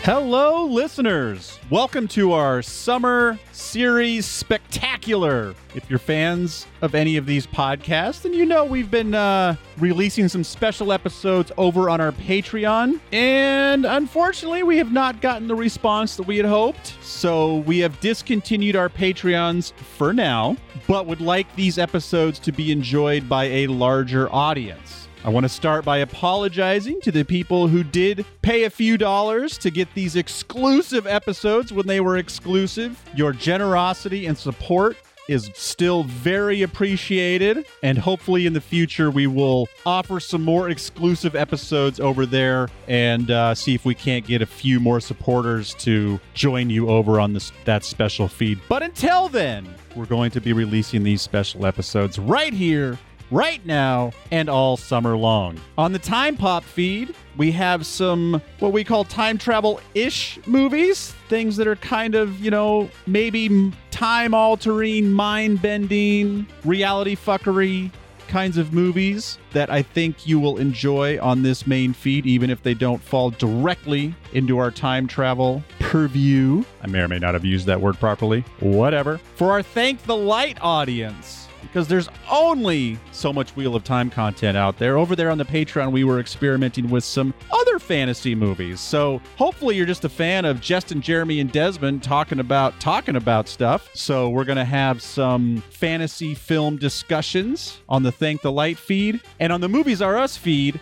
Hello, listeners. Welcome to our Summer Series Spectacular. If you're fans of any of these podcasts, then you know we've been releasing some special episodes over on our Patreon. And unfortunately, we have not gotten the response that we had hoped. So we have discontinued our Patreons for now, but would like these episodes to be enjoyed by a larger audience. I want to start by apologizing to the people who did pay a few dollars to get these exclusive episodes when they were exclusive. Your generosity and support is still very appreciated, and hopefully in the future we will offer some more exclusive episodes over there and see if we can't get a few more supporters to join you over on that special feed. But until then, we're going to be releasing these special episodes right here, right now, and all summer long. On the Time Pop feed, we have some what we call time travel-ish movies, things that are kind of, maybe time-altering, mind-bending, reality fuckery kinds of movies that I think you will enjoy on this main feed, even if they don't fall directly into our time travel purview. I may or may not have used that word properly. Whatever. For our Thank the Light audience, because there's only so much Wheel of Time content out there. Over there on the Patreon, we were experimenting with some other fantasy movies. So hopefully you're just a fan of Justin, Jeremy, and Desmond talking about stuff. So we're going to have some fantasy film discussions on the Thank the Light feed. And on the Movies Are Us feed,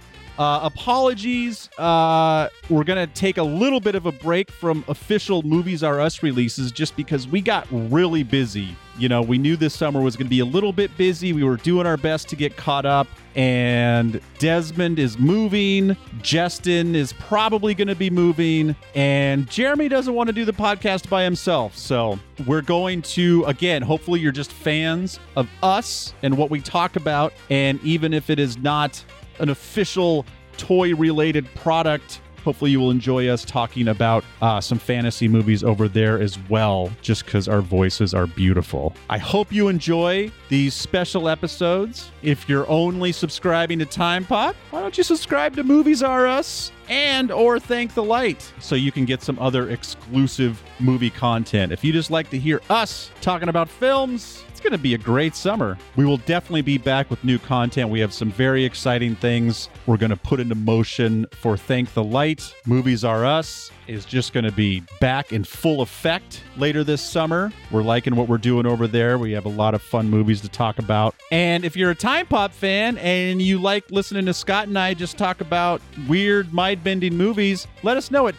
apologies. We're going to take a little bit of a break from official Movies Are Us releases just because we got really busy. We knew this summer was going to be a little bit busy. We were doing our best to get caught up, and Desmond is moving. Justin is probably going to be moving, and Jeremy doesn't want to do the podcast by himself. So we're going to, again, hopefully you're just fans of us and what we talk about. And even if it is not an official toy-related product, hopefully you will enjoy us talking about some fantasy movies over there as well, just because our voices are beautiful. I hope you enjoy these special episodes. If you're only subscribing to Time Pop, why don't you subscribe to Movies Are Us and or Thank the Light so you can get some other exclusive movie content. If you just like to hear us talking about films, it's going to be a great summer. We will definitely be back with new content. We have some very exciting things we're going to put into motion for Thank the Light. Movies Are Us is just going to be back in full effect later this summer. We're liking what we're doing over there. We have a lot of fun movies to talk about. And if you're a Time Pop fan and you like listening to Scott and I just talk about weird, mind-bending movies, let us know at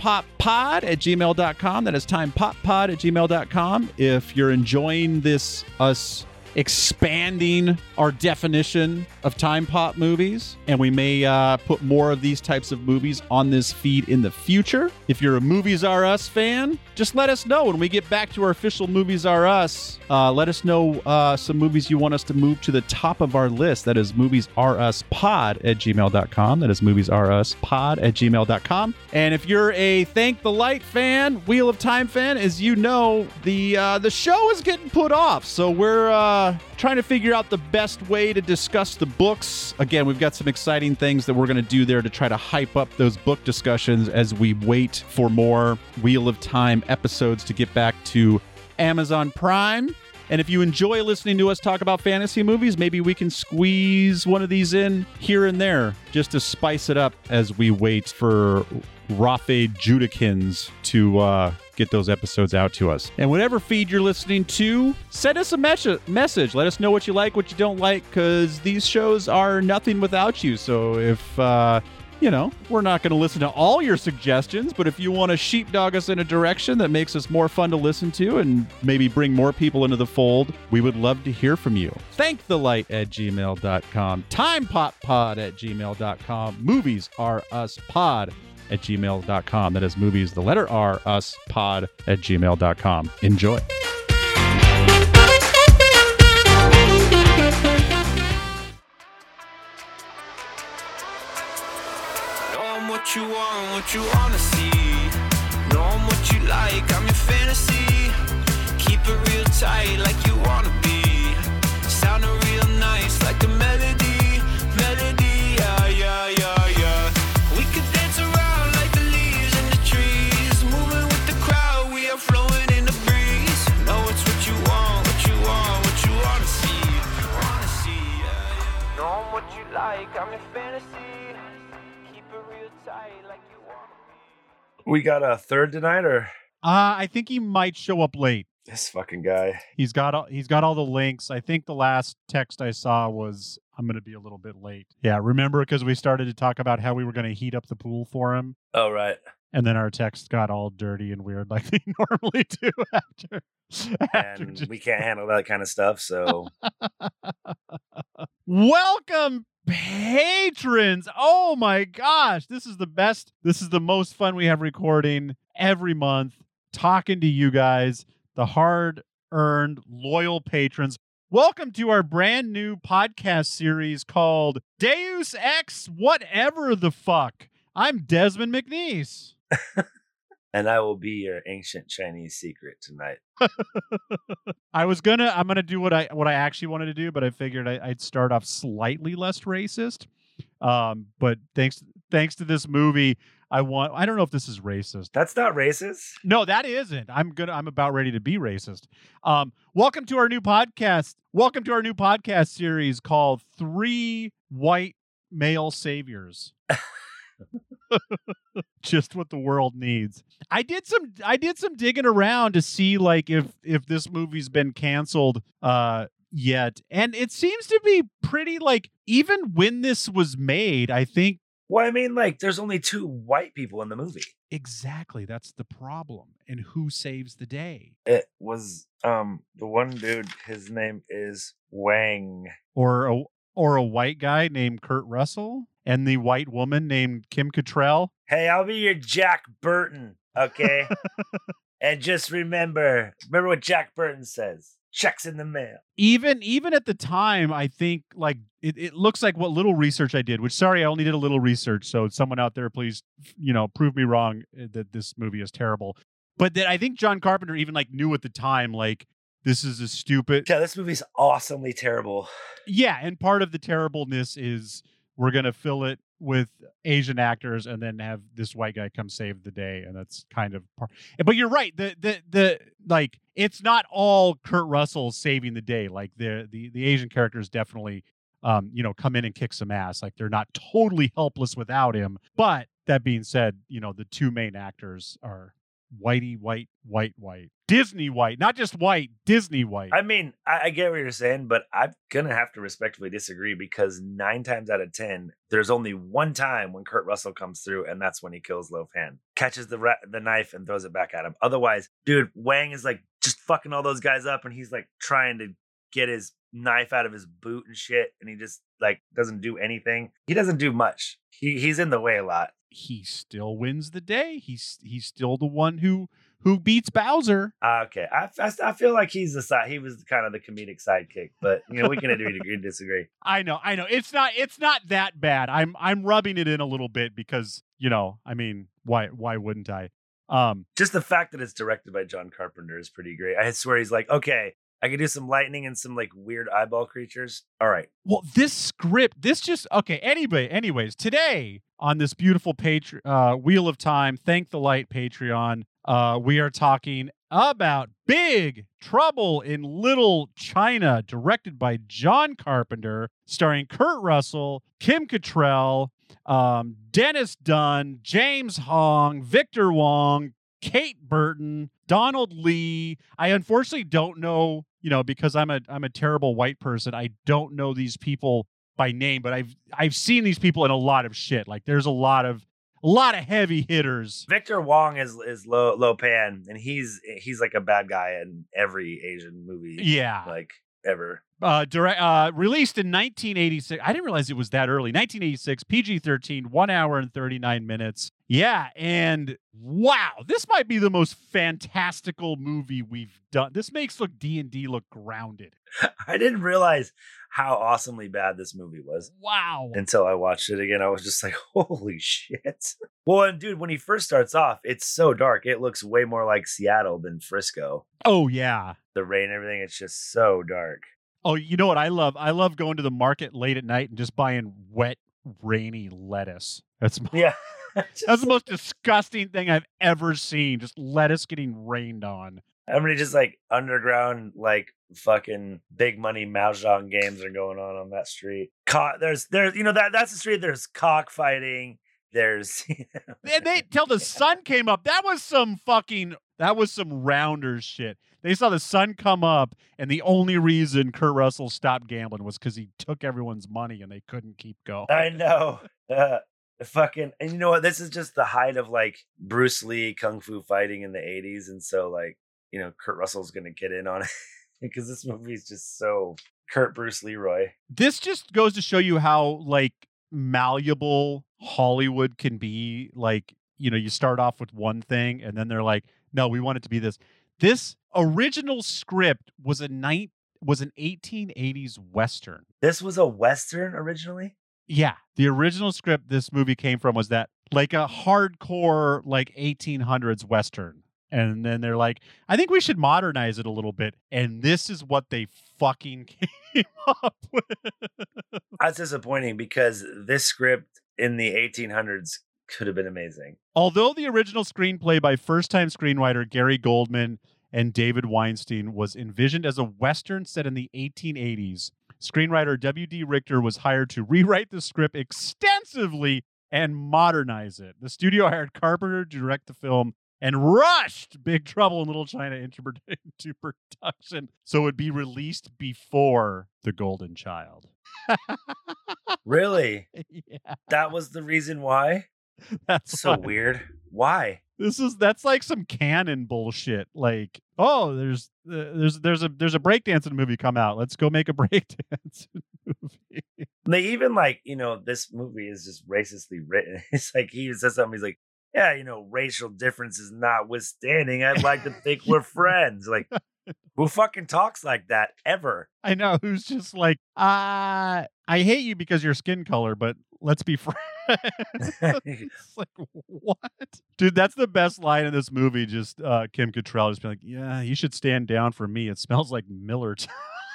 timepoppod@gmail.com. That is timepoppod@gmail.com. If you're enjoying this, us expanding our definition of time pop movies, and we may put more of these types of movies on this feed in the future. If you're a Movies Are Us fan, just let us know when we get back to our official Movies Are Us. Let us know some movies you want us to move to the top of our list. That is moviesareUspod@gmail.com. That is moviesareUspod@gmail.com. And if you're a Thank the Light fan, Wheel of Time fan, as you know, the show is getting put off. So we're trying to figure out the best way to discuss the books. Again, we've got some exciting things that we're going to do there to try to hype up those book discussions as we wait for more Wheel of Time episodes to get back to Amazon Prime. And if you enjoy listening to us talk about fantasy movies, maybe we can squeeze one of these in here and there just to spice it up as we wait for Rafe Judikins to get those episodes out to us. And whatever feed you're listening to, send us a message. Let us know what you like, what you don't like, because these shows are nothing without you. So if, we're not going to listen to all your suggestions, but if you want to sheepdog us in a direction that makes us more fun to listen to and maybe bring more people into the fold, we would love to hear from you. Thanktthelight@gmail.com, timepoppod@gmail.com, moviesareUspod@gmail.com. That is movies, the letter R, us, pod@gmail.com. Enjoy. What you want, what you wanna see. Know I'm what you like, I'm your fantasy. Keep it real tight like you wanna be. Sounding real nice like a melody, yeah, yeah, yeah, yeah. We could dance around like the leaves in the trees. Know I'm what you like, I'm your fantasy. Keep it real tight like you wanna be. We got a third tonight, or I think he might show up late. this fucking guy? He's got all the links. I think the last text I saw was, I'm going to be a little bit late. Yeah, remember, because we started to talk about how we were going to heat up the pool for him, Oh, right. and then our text got all dirty and weird like they normally do after And just- we can't handle that kind of stuff, so Welcome, patrons. Oh my gosh, this is the best. This is the most fun we have recording every month, talking to you guys, the hard-earned, loyal patrons. Welcome to our brand new podcast series called Deus Ex Whatever the Fuck. I'm Desmond McNeese. and I will be your ancient Chinese secret tonight. I'm gonna do what I actually wanted to do, but I figured I'd start off slightly less racist. But thanks to this movie, I don't know if this is racist. That's not racist. No, that isn't. I'm about ready to be racist. Welcome to our new podcast. Welcome to our new podcast series called Three White Male Saviors. Just what the world needs. I did some digging around to see like if this movie's been canceled yet, and it seems to be pretty, like, even when this was made, I think. Well, I mean, like, there's only two white people in the movie. Exactly, that's the problem. And who saves the day? It was the one dude. His name is Wang. Or a white guy named Kurt Russell, and the white woman named Kim Cattrall. Hey, I'll be your Jack Burton, okay? And just remember what Jack Burton says. Checks in the mail. Even at the time, I think, like, it looks like what little research I did, which, sorry, I only did a little research. So someone out there, please, prove me wrong that this movie is terrible. But that I think John Carpenter even, like, knew at the time, like, this is a stupid. Yeah, this movie's awesomely terrible. Yeah. And part of the terribleness is we're going to fill it with Asian actors and then have this white guy come save the day. And that's kind of part. But you're right. The like, it's not all Kurt Russell saving the day. Like, the Asian characters definitely, come in and kick some ass. Like, they're not totally helpless without him. But that being said, the two main actors are whitey white. Disney white, not just white, Disney white. I mean, I get what you're saying, but I'm gonna have to respectfully disagree because 9 times out of 10, there's only one time when Kurt Russell comes through, and that's when he kills Lo Pan, catches the knife and throws it back at him. Otherwise, dude, Wang is like just fucking all those guys up, and he's like trying to get his knife out of his boot and shit, and he just like doesn't do anything. He doesn't do much. He's in the way a lot. He still wins the day. He's still the one who beats Bowser. Okay, I feel like he was kind of the comedic sidekick, but we can agree to disagree. I know. It's not that bad. I'm rubbing it in a little bit because I mean, why wouldn't I? Just the fact that it's directed by John Carpenter is pretty great. I swear he's like, okay, I could do some lightning and some like weird eyeball creatures. All right. Well, this script, okay. Anyways, today on this beautiful Wheel of Time, Thank the Light Patreon, we are talking about Big Trouble in Little China, directed by John Carpenter, starring Kurt Russell, Kim Cattrall, Dennis Dunn, James Hong, Victor Wong, Kate Burton, Donald Lee. I unfortunately don't know, because I'm a terrible white person. I don't know these people by name, but I've seen these people in a lot of shit. Like, there's a lot of heavy hitters. Victor Wong is Lo Pan, and he's like a bad guy in every Asian movie. Yeah, like ever. Released in 1986. I didn't realize it was that early. 1986, PG-13, 1 hour and 39 minutes. Yeah, and wow, this might be the most fantastical movie we've done. This makes D&D look grounded. I didn't realize how awesomely bad this movie was. Wow. Until I watched it again, I was just like, holy shit. Well, and dude, when he first starts off, it's so dark. It looks way more like Seattle than Frisco. Oh, yeah. The rain and everything, it's just so dark. Oh, you know what I love? I love going to the market late at night and just buying wet, rainy lettuce. That's the most disgusting thing I've ever seen. Just lettuce getting rained on. How many just like underground, like fucking big money mahjong games are going on that street? There's that's the street. There's cockfighting. There's They till the sun came up. That was some Rounders shit. They saw the sun come up, and the only reason Kurt Russell stopped gambling was because he took everyone's money and they couldn't keep going. I know. And you know what? This is just the height of like Bruce Lee kung fu fighting in the 80s, and so like Kurt Russell's gonna get in on it because this movie is just so Kurt Bruce Leroy. This just goes to show you how like malleable Hollywood can be. Like, you start off with one thing and then they're like, no, we want it to be this. This original script was an 1880s Western. This was a Western originally? Yeah. The original script this movie came from was that like a hardcore like 1800s Western. And then they're like, I think we should modernize it a little bit. And this is what they fucking came up with. That's disappointing because this script in the 1800s could have been amazing. Although the original screenplay by first-time screenwriter Gary Goldman and David Weinstein was envisioned as a Western set in the 1880s, screenwriter W.D. Richter was hired to rewrite the script extensively and modernize it. The studio hired Carpenter to direct the film and rushed Big Trouble in Little China into production so it would be released before The Golden Child. Really? Yeah. That was the reason why? That's so why. Weird. Why? That's like some canon bullshit. Like, oh, there's a breakdancing movie come out. Let's go make a breakdancing movie. They even like, this movie is just racistly written. It's like he says something, he's like, yeah, racial differences notwithstanding, I'd like to think we're friends. Like, who fucking talks like that ever? I know, who's just like, I hate you because your skin color, but let's be friends. It's like, what? Dude, that's the best line in this movie. Just Kim Cattrall just be like, yeah, you should stand down for me. It smells like Miller time.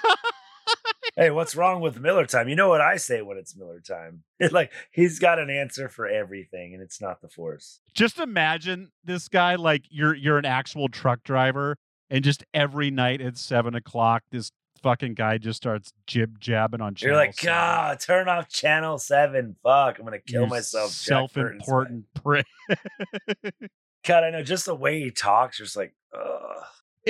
Hey, what's wrong with Miller time? You know what I say when it's Miller time? It's like he's got an answer for everything, and it's not the Force. Just imagine this guy like you're an actual truck driver, and just every night at 7:00, this fucking guy just starts jabbing on channel. You're like, God, turn off channel 7. Fuck, I'm gonna kill myself. Self-important prick. God, I know. Just the way he talks, just like, ugh.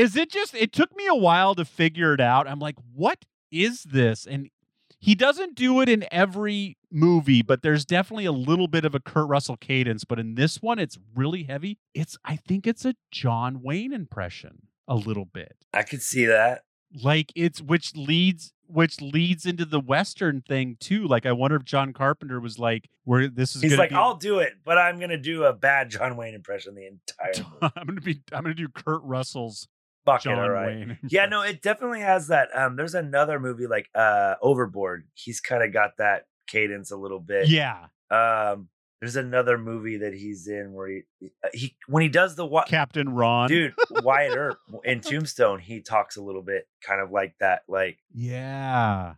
It took me a while to figure it out. I'm like, what is this? And he doesn't do it in every movie, but there's definitely a little bit of a Kurt Russell cadence. But in this one, it's really heavy. I think it's a John Wayne impression a little bit. I could see that. Like which leads into the Western thing too. Like, I wonder if John Carpenter was like, where this is. He's like, I'll do it, but I'm gonna do a bad John Wayne impression the entire movie. I'm gonna do Kurt Russell's John Wayne. Yeah, no, it definitely has that. There's another movie like Overboard. He's kind of got that cadence a little bit. Yeah. There's another movie that he's in where he when he does the Captain Ron, dude, Wyatt Earp in Tombstone, he talks a little bit kind of like that, like yeah.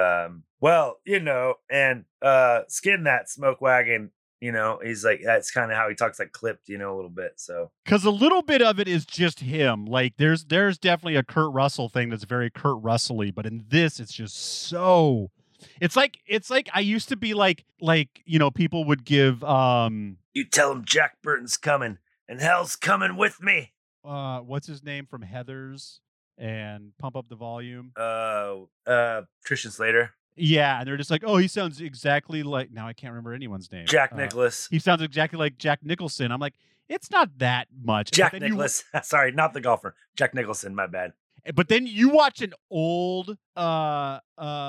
Well, and Skin That Smoke Wagon. He's like, that's kind of how he talks, like clipped, a little bit. So, because a little bit of it is just him. Like, there's definitely a Kurt Russell thing that's very Kurt Russell-y, but in this, it's just so. It's like I used to be like people would give. You tell him Jack Burton's coming and hell's coming with me. What's his name from Heathers and Pump Up the Volume? Christian Slater. Yeah, and they're just like, oh, he sounds exactly like. Now I can't remember anyone's name. Jack Nicklaus. He sounds exactly like Jack Nicholson. I'm like, it's not that much. Jack Nicklaus. Sorry, not the golfer. Jack Nicholson. My bad. But then you watch an old, like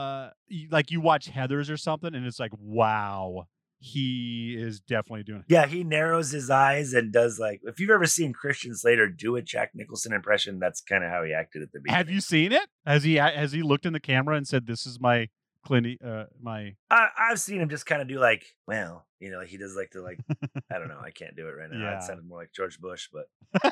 you watch Heathers or something, and it's like, wow, he is definitely doing it. Yeah, he narrows his eyes and does like. If you've ever seen Christian Slater do a Jack Nicholson impression, that's kind of how he acted at the beginning. Have you seen it? Has he looked in the camera and said, "This is my my"? I've seen him just kind of do like, well, he does like to like. I don't know. I can't do it right now. Yeah. It sounded more like George Bush, but.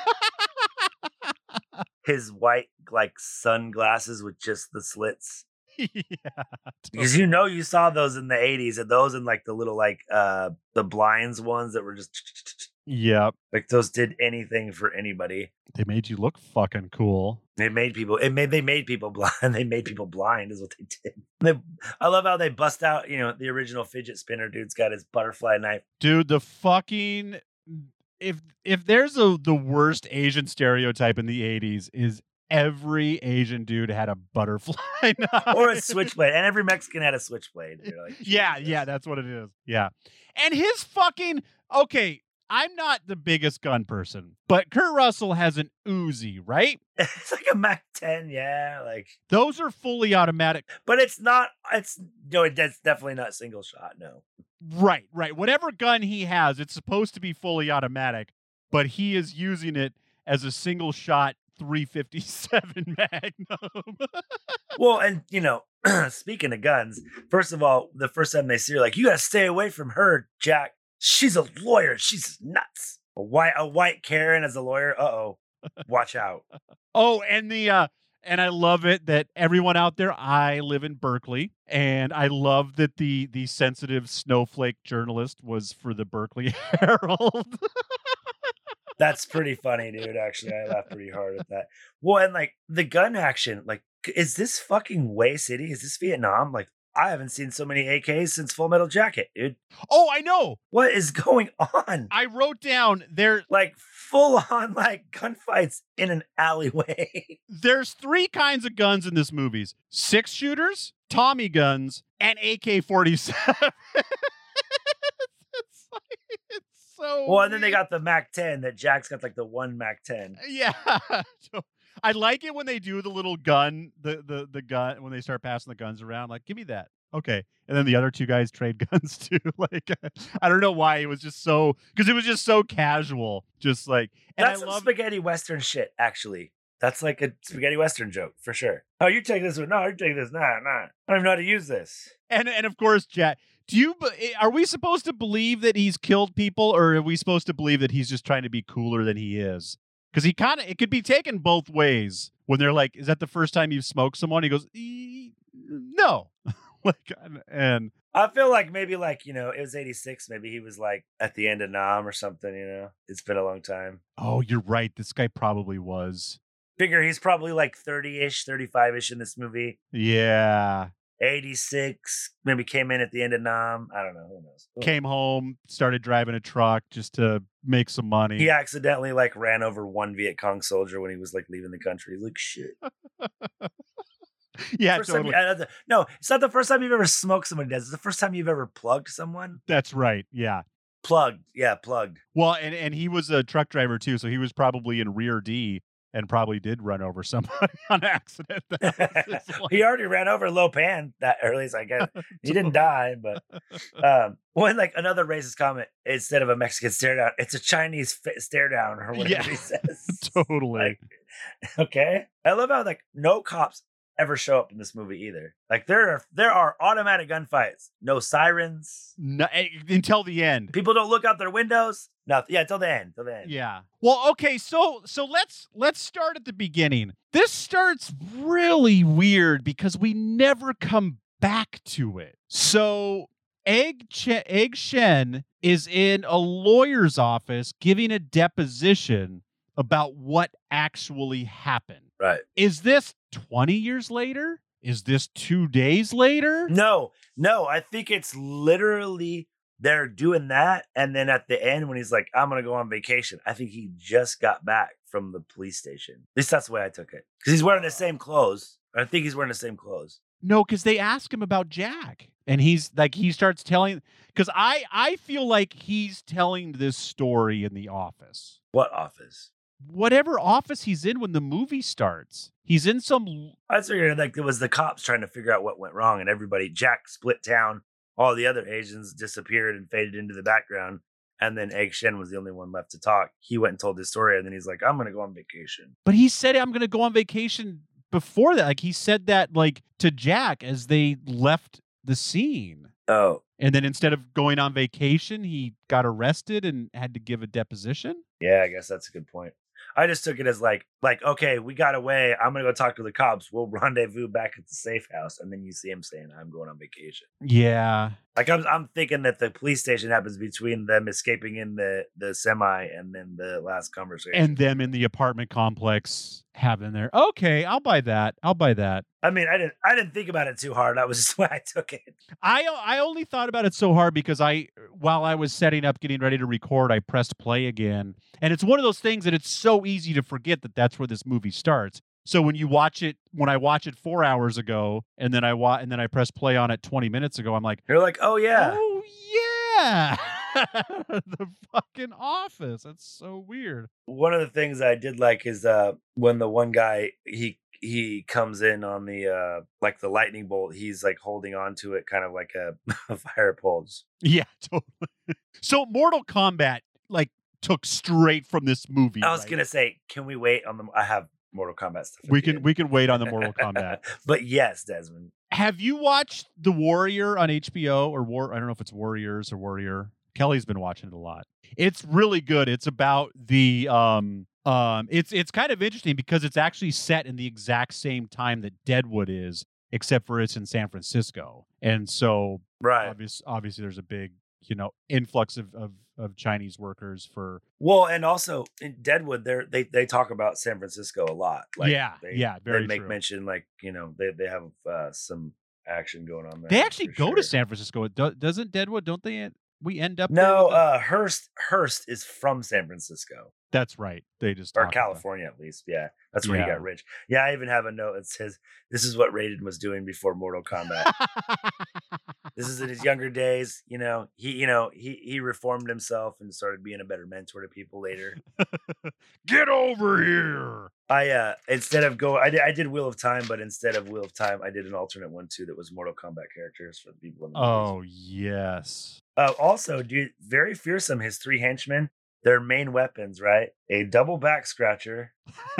His white like sunglasses with just the slits. Yeah, because you saw those in the 80s, and those in like the little like the blinds ones that were just Yep. Like those did anything for anybody. They made you look fucking cool. They made people blind. They made people blind is what they did. I love how they bust out, the original fidget spinner dude's got his butterfly knife. Dude, the fucking if there's the worst Asian stereotype in the 80s is every Asian dude had a butterfly knife. Or a switchblade. And every Mexican had a switchblade. You're like, yeah, that's what it is. Yeah. And his fucking okay, I'm not the biggest gun person, but Kurt Russell has an Uzi, right? It's like a Mac 10, yeah. Like those are fully automatic. But it's definitely not single shot, no. Right. Whatever gun he has, it's supposed to be fully automatic, but he is using it as a single shot 357 Magnum. Well, and speaking of guns, first of all, the first time they see her, like, you gotta stay away from her, Jack. She's a lawyer. She's nuts. A white Karen as a lawyer. Uh-oh. Watch out. Oh, and and I love it that everyone out there, I live in Berkeley, and I love that the sensitive snowflake journalist was for the Berkeley Herald. That's pretty funny, dude. Actually, I laughed pretty hard at that. Well, and like the gun action, like, is this fucking Way City? Is this Vietnam? Like, I haven't seen so many AKs since Full Metal Jacket, dude. Oh, I know. What is going on? I wrote down there like full on like gunfights in an alleyway. There's 3 kinds of guns in this movie: 6-shooters, Tommy guns, and AK-47. It's so well, and then they got the Mac 10 that Jack's got, like the one Mac 10. Yeah. I like it when they do the little gun, the gun, when they start passing the guns around, like, give me that. Okay. And then the other 2 guys trade guns too. Like, I don't know why it was just so, because it was just so casual. Just like, and that's some spaghetti Western shit, actually. That's like a spaghetti Western joke for sure. Oh, you take this one. No, you take this. Nah. I don't even know how to use this. And of course, Jack, are we supposed to believe that he's killed people, or are we supposed to believe that he's just trying to be cooler than he is? Because it could be taken both ways. When they're like, is that the first time you've smoked someone? He goes, no. Like, and I feel like maybe like, it was 86. Maybe he was like at the end of Nam or something, It's been a long time. Oh, you're right. This guy probably was. Figure he's probably like 30-ish, 35-ish in this movie. Yeah. 86, maybe came in at the end of Nam. I don't know. Who knows? Came home, started driving a truck just to make some money. He accidentally like ran over one Viet Cong soldier when he was like leaving the country. Like, shit. Yeah, totally. No, it's not the first time you've ever smoked somebody. It's the first time you've ever plugged someone. That's right. Yeah. Plugged. Yeah, plugged. Well, and he was a truck driver too, so he was probably in rear D and probably did run over somebody on accident. He already ran over Lopan that early, so I guess he didn't die. But when like another racist comment, instead of a Mexican stare down, it's a Chinese stare down or whatever he says. Totally. Like, okay. I love how like no cops ever show up in this movie either. Like there are automatic gunfights, no sirens, no, until the end. People don't look out their windows. Nothing. Yeah, till the end. Yeah. Well, okay, so let's start at the beginning. This starts really weird because we never come back to it. So Egg Shen is in a lawyer's office giving a deposition about what actually happened. Right. Is this 20 years later? Is this 2 days later? No. I think it's literally they're doing that. And then at the end, when he's like, I'm going to go on vacation, I think he just got back from the police station. At least that's the way I took it. Because he's wearing the same clothes. I think he's wearing the same clothes. No, because they ask him about Jack. And he's like, he starts telling, because I feel like he's telling this story in the office. What office? Whatever office he's in when the movie starts. He's in some... I figured like it was the cops trying to figure out what went wrong, and everybody, Jack split town, all the other Asians disappeared and faded into the background, and then Egg Shen was the only one left to talk. He went and told his story, and then he's like, I'm going to go on vacation. But he said, I'm going to go on vacation before that. Like, he said that like to Jack as they left the scene. Oh. And then instead of going on vacation, he got arrested and had to give a deposition? Yeah, I guess that's a good point. I just took it as like, okay, we got away. I'm gonna go talk to the cops. We'll rendezvous back at the safe house, and then you see him saying, "I'm going on vacation." Yeah. Like I'm thinking that the police station happens between them escaping in the semi and then the last conversation, And them in the apartment complex having their okay. I'll buy that. I mean, I didn't think about it too hard. That was just the way I took it. I only thought about it so hard because while I was setting up, getting ready to record, I pressed play again, and it's one of those things that it's so easy to forget that that's where this movie starts. So when I watch it 4 hours ago, and then I press play on it 20 minutes ago, I'm like, You're like, oh yeah, the fucking Office. That's so weird. One of the things I did like is when the one guy he comes in on the like the lightning bolt, he's like holding on to it kind of like a fire pole. Yeah, totally. So Mortal Kombat like took straight from this movie. I was right? gonna say, can we wait on I have Mortal Kombat stuff. We can wait on the Mortal Kombat. But yes, Desmond. Have you watched The Warrior on HBO or I don't know if it's Warriors or Warrior. Kelly's been watching it a lot. It's really good. It's about the it's kind of interesting because it's actually set in the exact same time that Deadwood is, except for it's in San Francisco. And so right. Obviously there's a big, influx of Chinese workers for and also in Deadwood they talk about San Francisco a lot. Like very they make true. mention like, they have some action going on there. They actually go to San Francisco. Doesn't Deadwood, don't they? We end up No, Hearst is from San Francisco. That's right. They just or California at least. Yeah. That's where he got rich. Yeah, I even have a note that says this is what Raiden was doing before Mortal Kombat. This is in his younger days. He reformed himself and started being a better mentor to people later. Get over here. I instead of I did Wheel of Time, but instead of Wheel of Time, I did an alternate one too that was Mortal Kombat characters for the people in the movies. Oh yes. Also, dude, very fearsome. His 3 henchmen, their main weapons, right? A double back scratcher,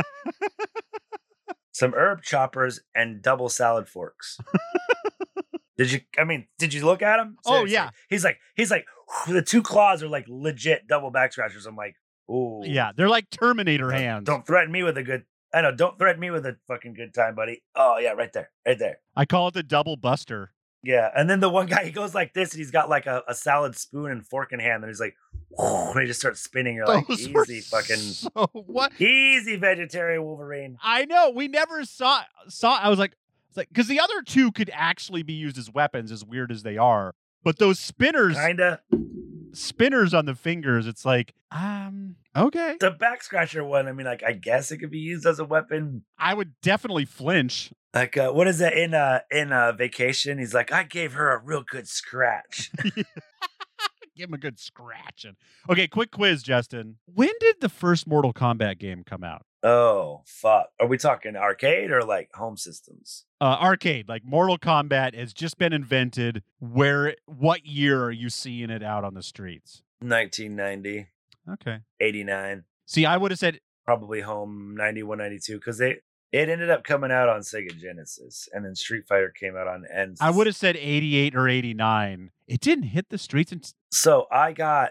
some herb choppers, and double salad forks. Did you look at him? Seriously. Oh yeah. He's like the 2 claws are like legit double back scratchers. I'm like, ooh. Yeah, they're like Terminator hands. Don't threaten me with don't threaten me with a fucking good time, buddy. Oh yeah, right there. I call it the double buster. Yeah, and then the one guy, he goes like this, and he's got like a salad spoon and fork in hand, and he's like, and he just starts spinning. You're like, easy vegetarian Wolverine. I know. We never saw. I was like, because the other 2 could actually be used as weapons, as weird as they are. But those spinners on the fingers, it's like, okay. The back scratcher one, I guess it could be used as a weapon. I would definitely flinch. Like, what is that in Vacation? He's like, I gave her a real good scratch. Give him a good scratching. Okay, quick quiz, Justin. When did the first Mortal Kombat game come out? Oh, fuck. Are we talking arcade or like home systems? Arcade. Like Mortal Kombat has just been invented. What year are you seeing it out on the streets? 1990. Okay. 89. See, I would have said probably home 91, 92 because it ended up coming out on Sega Genesis, and then Street Fighter came out on N. I would have said 88 or 89. It didn't hit the streets. So I got,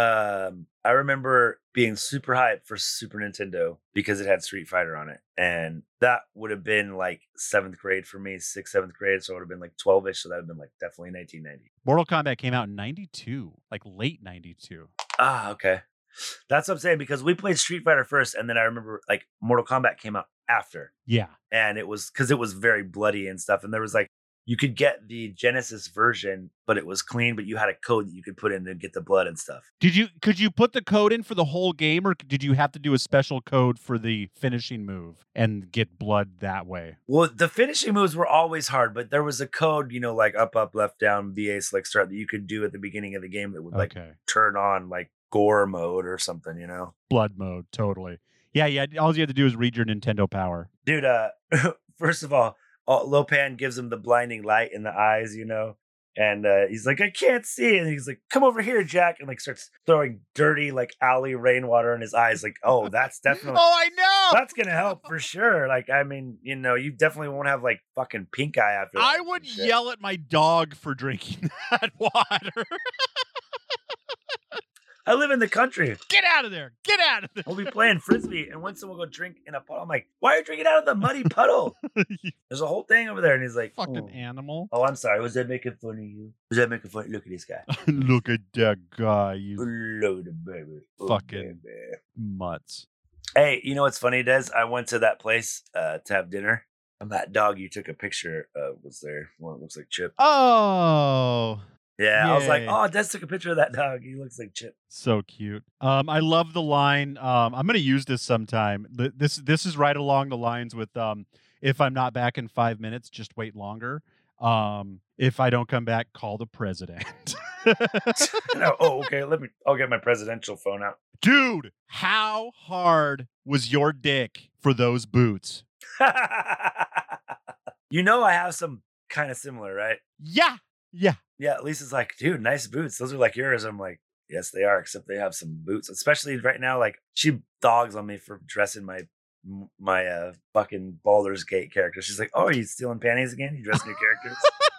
I remember being super hyped for Super Nintendo because it had Street Fighter on it. And that would have been like 7th grade for me, 6th, 7th grade. So it would have been like 12-ish. So that would have been like definitely 1990. Mortal Kombat came out in 92, like late 92. Ah, okay. That's what I'm saying, because we played Street Fighter first, and then I remember like Mortal Kombat came out after. Yeah. And it was because it was very bloody and stuff. And there was like, you could get the Genesis version, but it was clean, but you had a code that you could put in to get the blood and stuff. Could you put the code in for the whole game, or did you have to do a special code for the finishing move and get blood that way? Well, the finishing moves were always hard, but there was a code, like up, left, down, BA, select, start that you could do at the beginning of the game that would like turn on like gore mode or something, Blood mode, totally. Yeah. All you have to do is read your Nintendo Power. Dude, first of all, Lopan gives him the blinding light in the eyes, and he's like, I can't see. And he's like, come over here, Jack. And like starts throwing dirty, like alley rainwater in his eyes. Like, oh, that's definitely. Oh, I know. That's going to help for sure. Like, you definitely won't have like fucking pink eye after that. I would yell at my dog for drinking that water. I live in the country. Get out of there. Get out of there. We'll be playing Frisbee, and Winston will go drink in a puddle. I'm like, why are you drinking out of the muddy puddle? There's a whole thing over there. And he's like, Fucking animal. Oh, I'm sorry. Was that making fun of you? Was that making fun? Look at this guy. Look at that guy, you Load of baby. fucking baby. mutts. Hey, you know what's funny, Des? I went to that place to have dinner, and that dog you took a picture of was there. One that looks like Chip. Oh, Yeah, I was like, yay. oh, Des took a picture of that dog. He looks like Chip. so cute. I love the line. I'm gonna use this sometime. This is right along the lines with if I'm not back in 5 minutes, just wait longer. If I don't come back, call the president. No, okay. I'll get my presidential phone out. Dude, how hard was your dick for those boots? You know, I have some kind of similar, right? Yeah. Yeah, Lisa's like, dude, nice boots. Those are like yours. I'm like, yes, they are, except they have some boots. Especially right now, like she dogs on me for dressing my fucking Baldur's Gate character. She's like, oh, are you stealing panties again? You dressing your characters?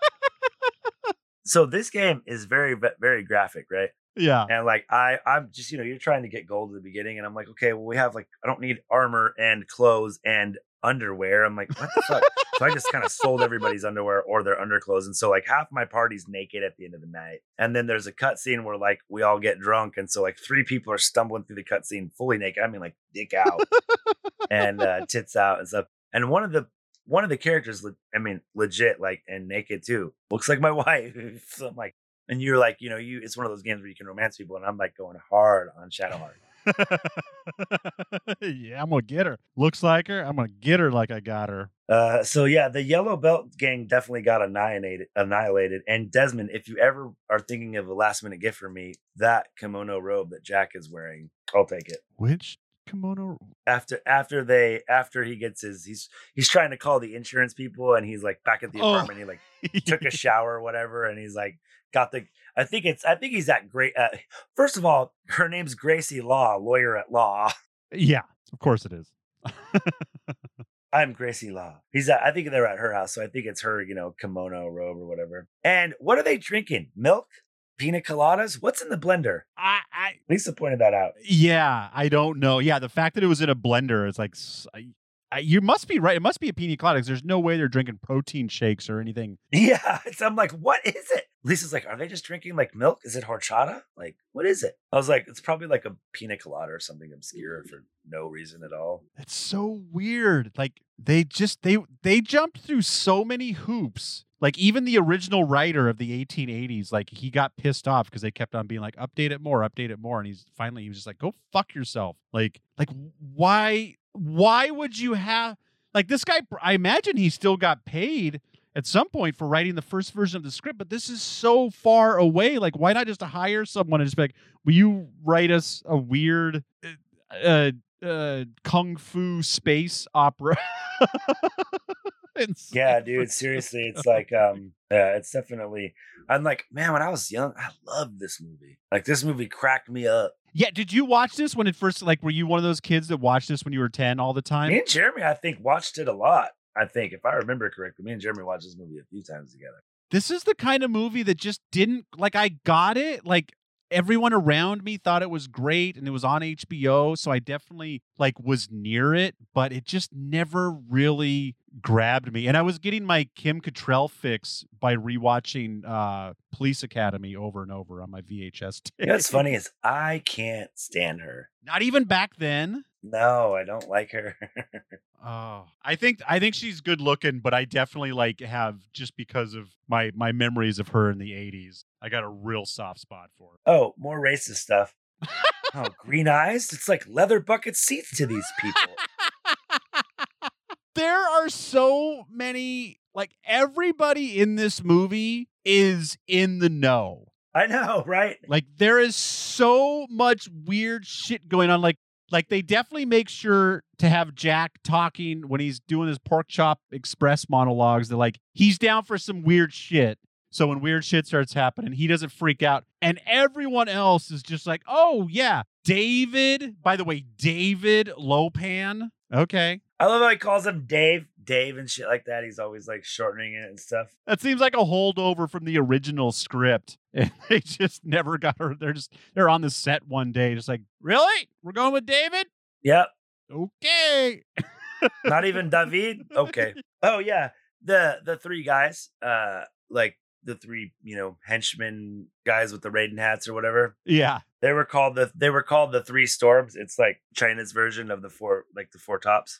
So this game is very, very graphic, right? Yeah. And like I'm just, you're trying to get gold at the beginning, and I'm like, okay, well, we have like, I don't need armor and clothes and underwear. I'm like, what the fuck? So I just kind of sold everybody's underwear or their underclothes. And so like half my party's naked at the end of the night. And then there's a cutscene where like we all get drunk. And so like 3 people are stumbling through the cutscene fully naked. I mean, like dick out and tits out and stuff. And one of the characters, legit, like, and naked too, looks like my wife. So I'm like, and you're like, it's one of those games where you can romance people. And I'm like going hard on Shadowheart. Yeah, I'm gonna get her. Looks like her. I'm gonna get her like I got her. So yeah, the Yellow Belt gang definitely got annihilated. And Desmond, if you ever are thinking of a last minute gift for me, that kimono robe that Jack is wearing, I'll take it. Which kimono? After he gets he's trying to call the insurance people, and he's like back at the apartment. He like took a shower or whatever, and he's like I think he's at great. First of all, her name's Gracie Law, lawyer at law. Yeah, of course it is. I'm Gracie Law. I think they're at her house, so I think it's her, kimono robe or whatever. And what are they drinking? Milk? Pina coladas? What's in the blender? Lisa pointed that out. Yeah, I don't know. Yeah, the fact that it was in a blender is like, you must be right. It must be a pina colada because there's no way they're drinking protein shakes or anything. Yeah, I'm like, what is it? Lisa's like, are they just drinking like milk? Is it horchata? Like, what is it? I was like, it's probably like a pina colada or something obscure for no reason at all. It's so weird. Like they jumped through so many hoops. Like even the original writer of the 1880s, like he got pissed off because they kept on being like, update it more. And he was just like, go fuck yourself. Like why would you have like this guy? I imagine he still got paid at some point for writing the first version of the script, but this is so far away. Like, why not just hire someone and just be like, will you write us a weird kung fu space opera? Yeah, dude, seriously, it's like it's definitely, I'm like, man, when I was young, I loved this movie. Like, this movie cracked me up. Yeah, did you watch this when it first, like, were you one of those kids that watched this when you were 10 all the time? Me and Jeremy, I think, watched it a lot. I think, if I remember correctly, me and Jeremy watched this movie a few times together. This is the kind of movie that just didn't, like, I got it, like, everyone around me thought it was great and it was on HBO, so I definitely like was near it, but it just never really grabbed me. And I was getting my Kim Cattrall fix by rewatching Police Academy over and over on my VHS tape. You know what's funny is I can't stand her. Not even back then. No, I don't like her. Oh, I think she's good looking, but I definitely like have, just because of my memories of her in the 80s, I got a real soft spot for her. Oh, more racist stuff. Oh, green eyes? It's like leather bucket seats to these people. There are so many, like, everybody in this movie is in the know. I know, right? Like, there is so much weird shit going on. Like they definitely make sure to have Jack talking when he's doing his Pork Chop Express monologues. They're like, he's down for some weird shit. So when weird shit starts happening, he doesn't freak out. And everyone else is just like, oh, yeah. David, by the way, David Lopan. Okay. I love how he calls him Dave. Dave and shit like that. He's always like shortening it and stuff. That seems like a holdover from the original script. And they just never got her. They're on the set one day, just like, really? We're going with David? Yep. Okay. Not even David? Okay. Oh yeah. The three guys, like the three, henchmen guys with the Raiden hats or whatever. Yeah. They were called the Three Storms. It's like China's version of the four tops.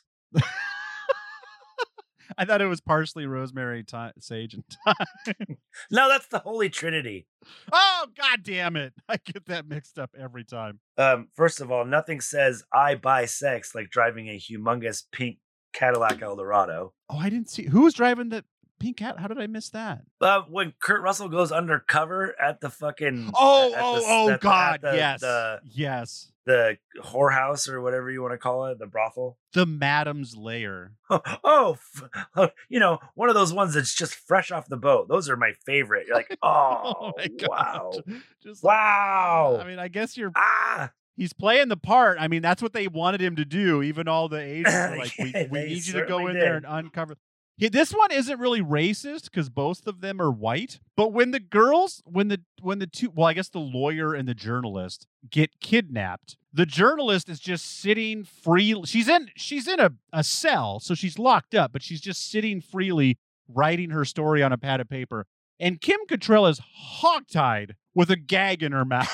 I thought it was parsley, rosemary, sage, and thyme. No, that's the Holy Trinity. Oh, God damn it. I get that mixed up every time. First of all, nothing says I buy sex like driving a humongous pink Cadillac Eldorado. Oh, I didn't see. Who was driving the pink cat? How did I miss that? When Kurt Russell goes undercover at the fucking... God, yes. Yes. The whorehouse or whatever you want to call it, the brothel. The Madam's Lair. One of those ones that's just fresh off the boat. Those are my favorite. You're like, oh my God. Wow. Just wow. I mean, I guess he's playing the part. I mean, that's what they wanted him to do. Even all the agents were like, we need you to go in there and uncover. This one isn't really racist because both of them are white. But when the girls, when the two, well, I guess the lawyer and the journalist get kidnapped, the journalist is just sitting free. She's in a cell, so she's locked up, but she's just sitting freely writing her story on a pad of paper. And Kim Cattrall is hogtied with a gag in her mouth.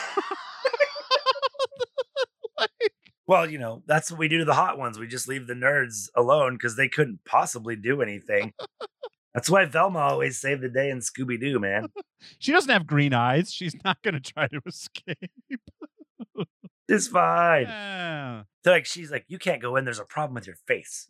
Well, that's what we do to the hot ones. We just leave the nerds alone because they couldn't possibly do anything. That's why Velma always saved the day in Scooby-Doo, man. She doesn't have green eyes. She's not going to try to escape. It's fine. Yeah. She's like, you can't go in. There's a problem with your face.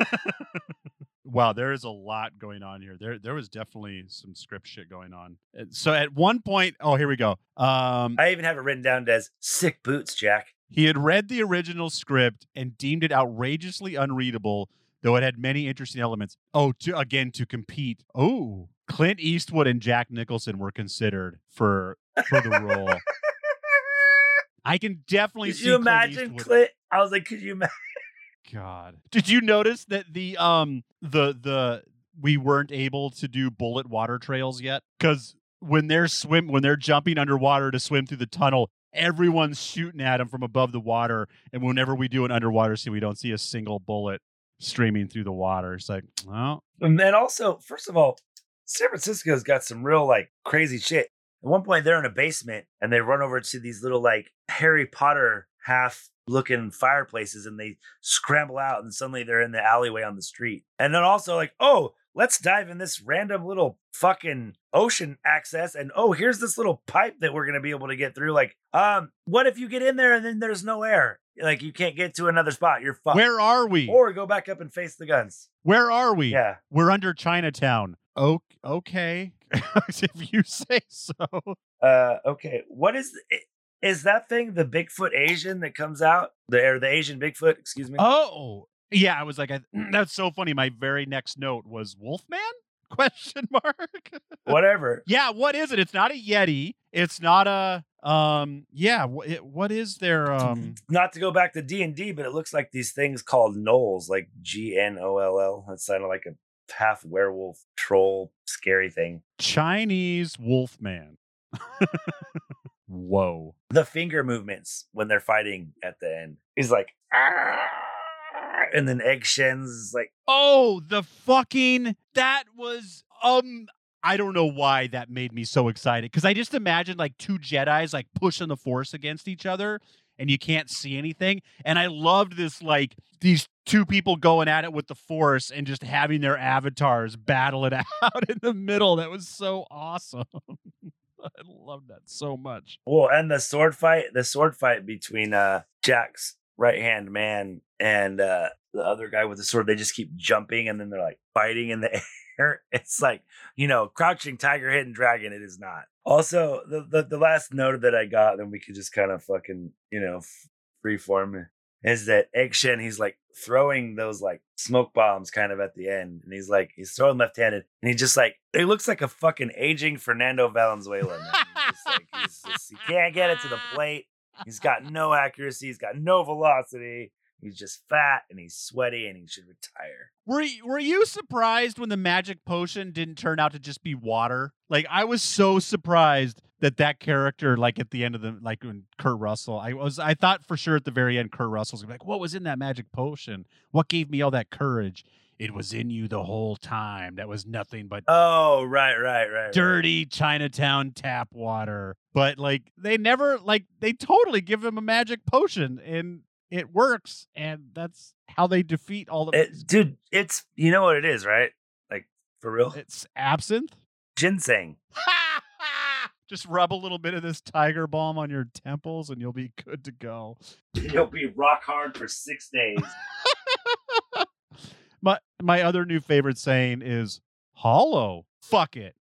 Wow, there is a lot going on here. There was definitely some script shit going on. So at one point, here we go. I even have it written down as sick boots, Jack. He had read the original script and deemed it outrageously unreadable, though it had many interesting elements. To compete. Oh, Clint Eastwood and Jack Nicholson were considered for the role. I can definitely see. Could you imagine Clint? I was like, could you imagine? God, did you notice that the we weren't able to do bullet water trails yet? Because when they're jumping underwater to swim through the tunnel, everyone's shooting at them from above the water, and whenever we do an underwater scene, we don't see a single bullet streaming through the water. It's like, well. And then also, first of all, San Francisco's got some real crazy shit. At one point, they're in a basement, and they run over to these little Harry Potter half-looking fireplaces, and they scramble out, and suddenly they're in the alleyway on the street. And then also let's dive in this random little fucking ocean access. And here's this little pipe that we're going to be able to get through. What if you get in there and then there's no air? You can't get to another spot. You're fucked. Where are we? Or go back up and face the guns. Where are we? Yeah. We're under Chinatown. Okay. If you say so. Okay. What is that thing? The Bigfoot Asian that comes out? The Asian Bigfoot, excuse me. Oh, yeah, I was like, that's so funny. My very next note was Wolfman? Question mark. Whatever. Yeah, what is it? It's not a Yeti. It's not a what is there? Not to go back to D&D, but it looks like these things called gnolls, like GNOLL. That sounded like a half werewolf troll scary thing. Chinese Wolfman. Whoa. The finger movements when they're fighting at the end. He's like, and then Egg Shen's is like, that was I don't know why that made me so excited, because I just imagined two Jedis pushing the Force against each other and you can't see anything. And I loved this these two people going at it with the Force and just having their avatars battle it out in the middle. That was so awesome. I love that so much. Well, and the sword fight between Jack's right-hand man and the other guy with the sword, they just keep jumping and then they're fighting in the air. It's crouching tiger, hidden dragon. It is not. Also, the last note that I got, then we could just kind of fucking, freeform, is that Egg Shen, he's throwing those smoke bombs kind of at the end. And he's throwing left-handed. And he just he looks like a fucking aging Fernando Valenzuela, man. He can't get it to the plate. He's got no accuracy. He's got no velocity. He's just fat and he's sweaty and he should retire. Were you surprised when the magic potion didn't turn out to just be water? Like, I was so surprised that character, like at the end of when Kurt Russell, I thought for sure at the very end Kurt Russell's gonna be like, what was in that magic potion? What gave me all that courage? It was in you the whole time. That was nothing but right. dirty Chinatown tap water. But like they totally give him a magic potion and it works, and that's how they defeat all the dude, it's, you know what it is, right? Like, for real? It's absinthe? Ginseng. Just rub a little bit of this tiger balm on your temples and you'll be good to go. You'll be rock hard for 6 days. My other new favorite saying is hollow. Fuck it.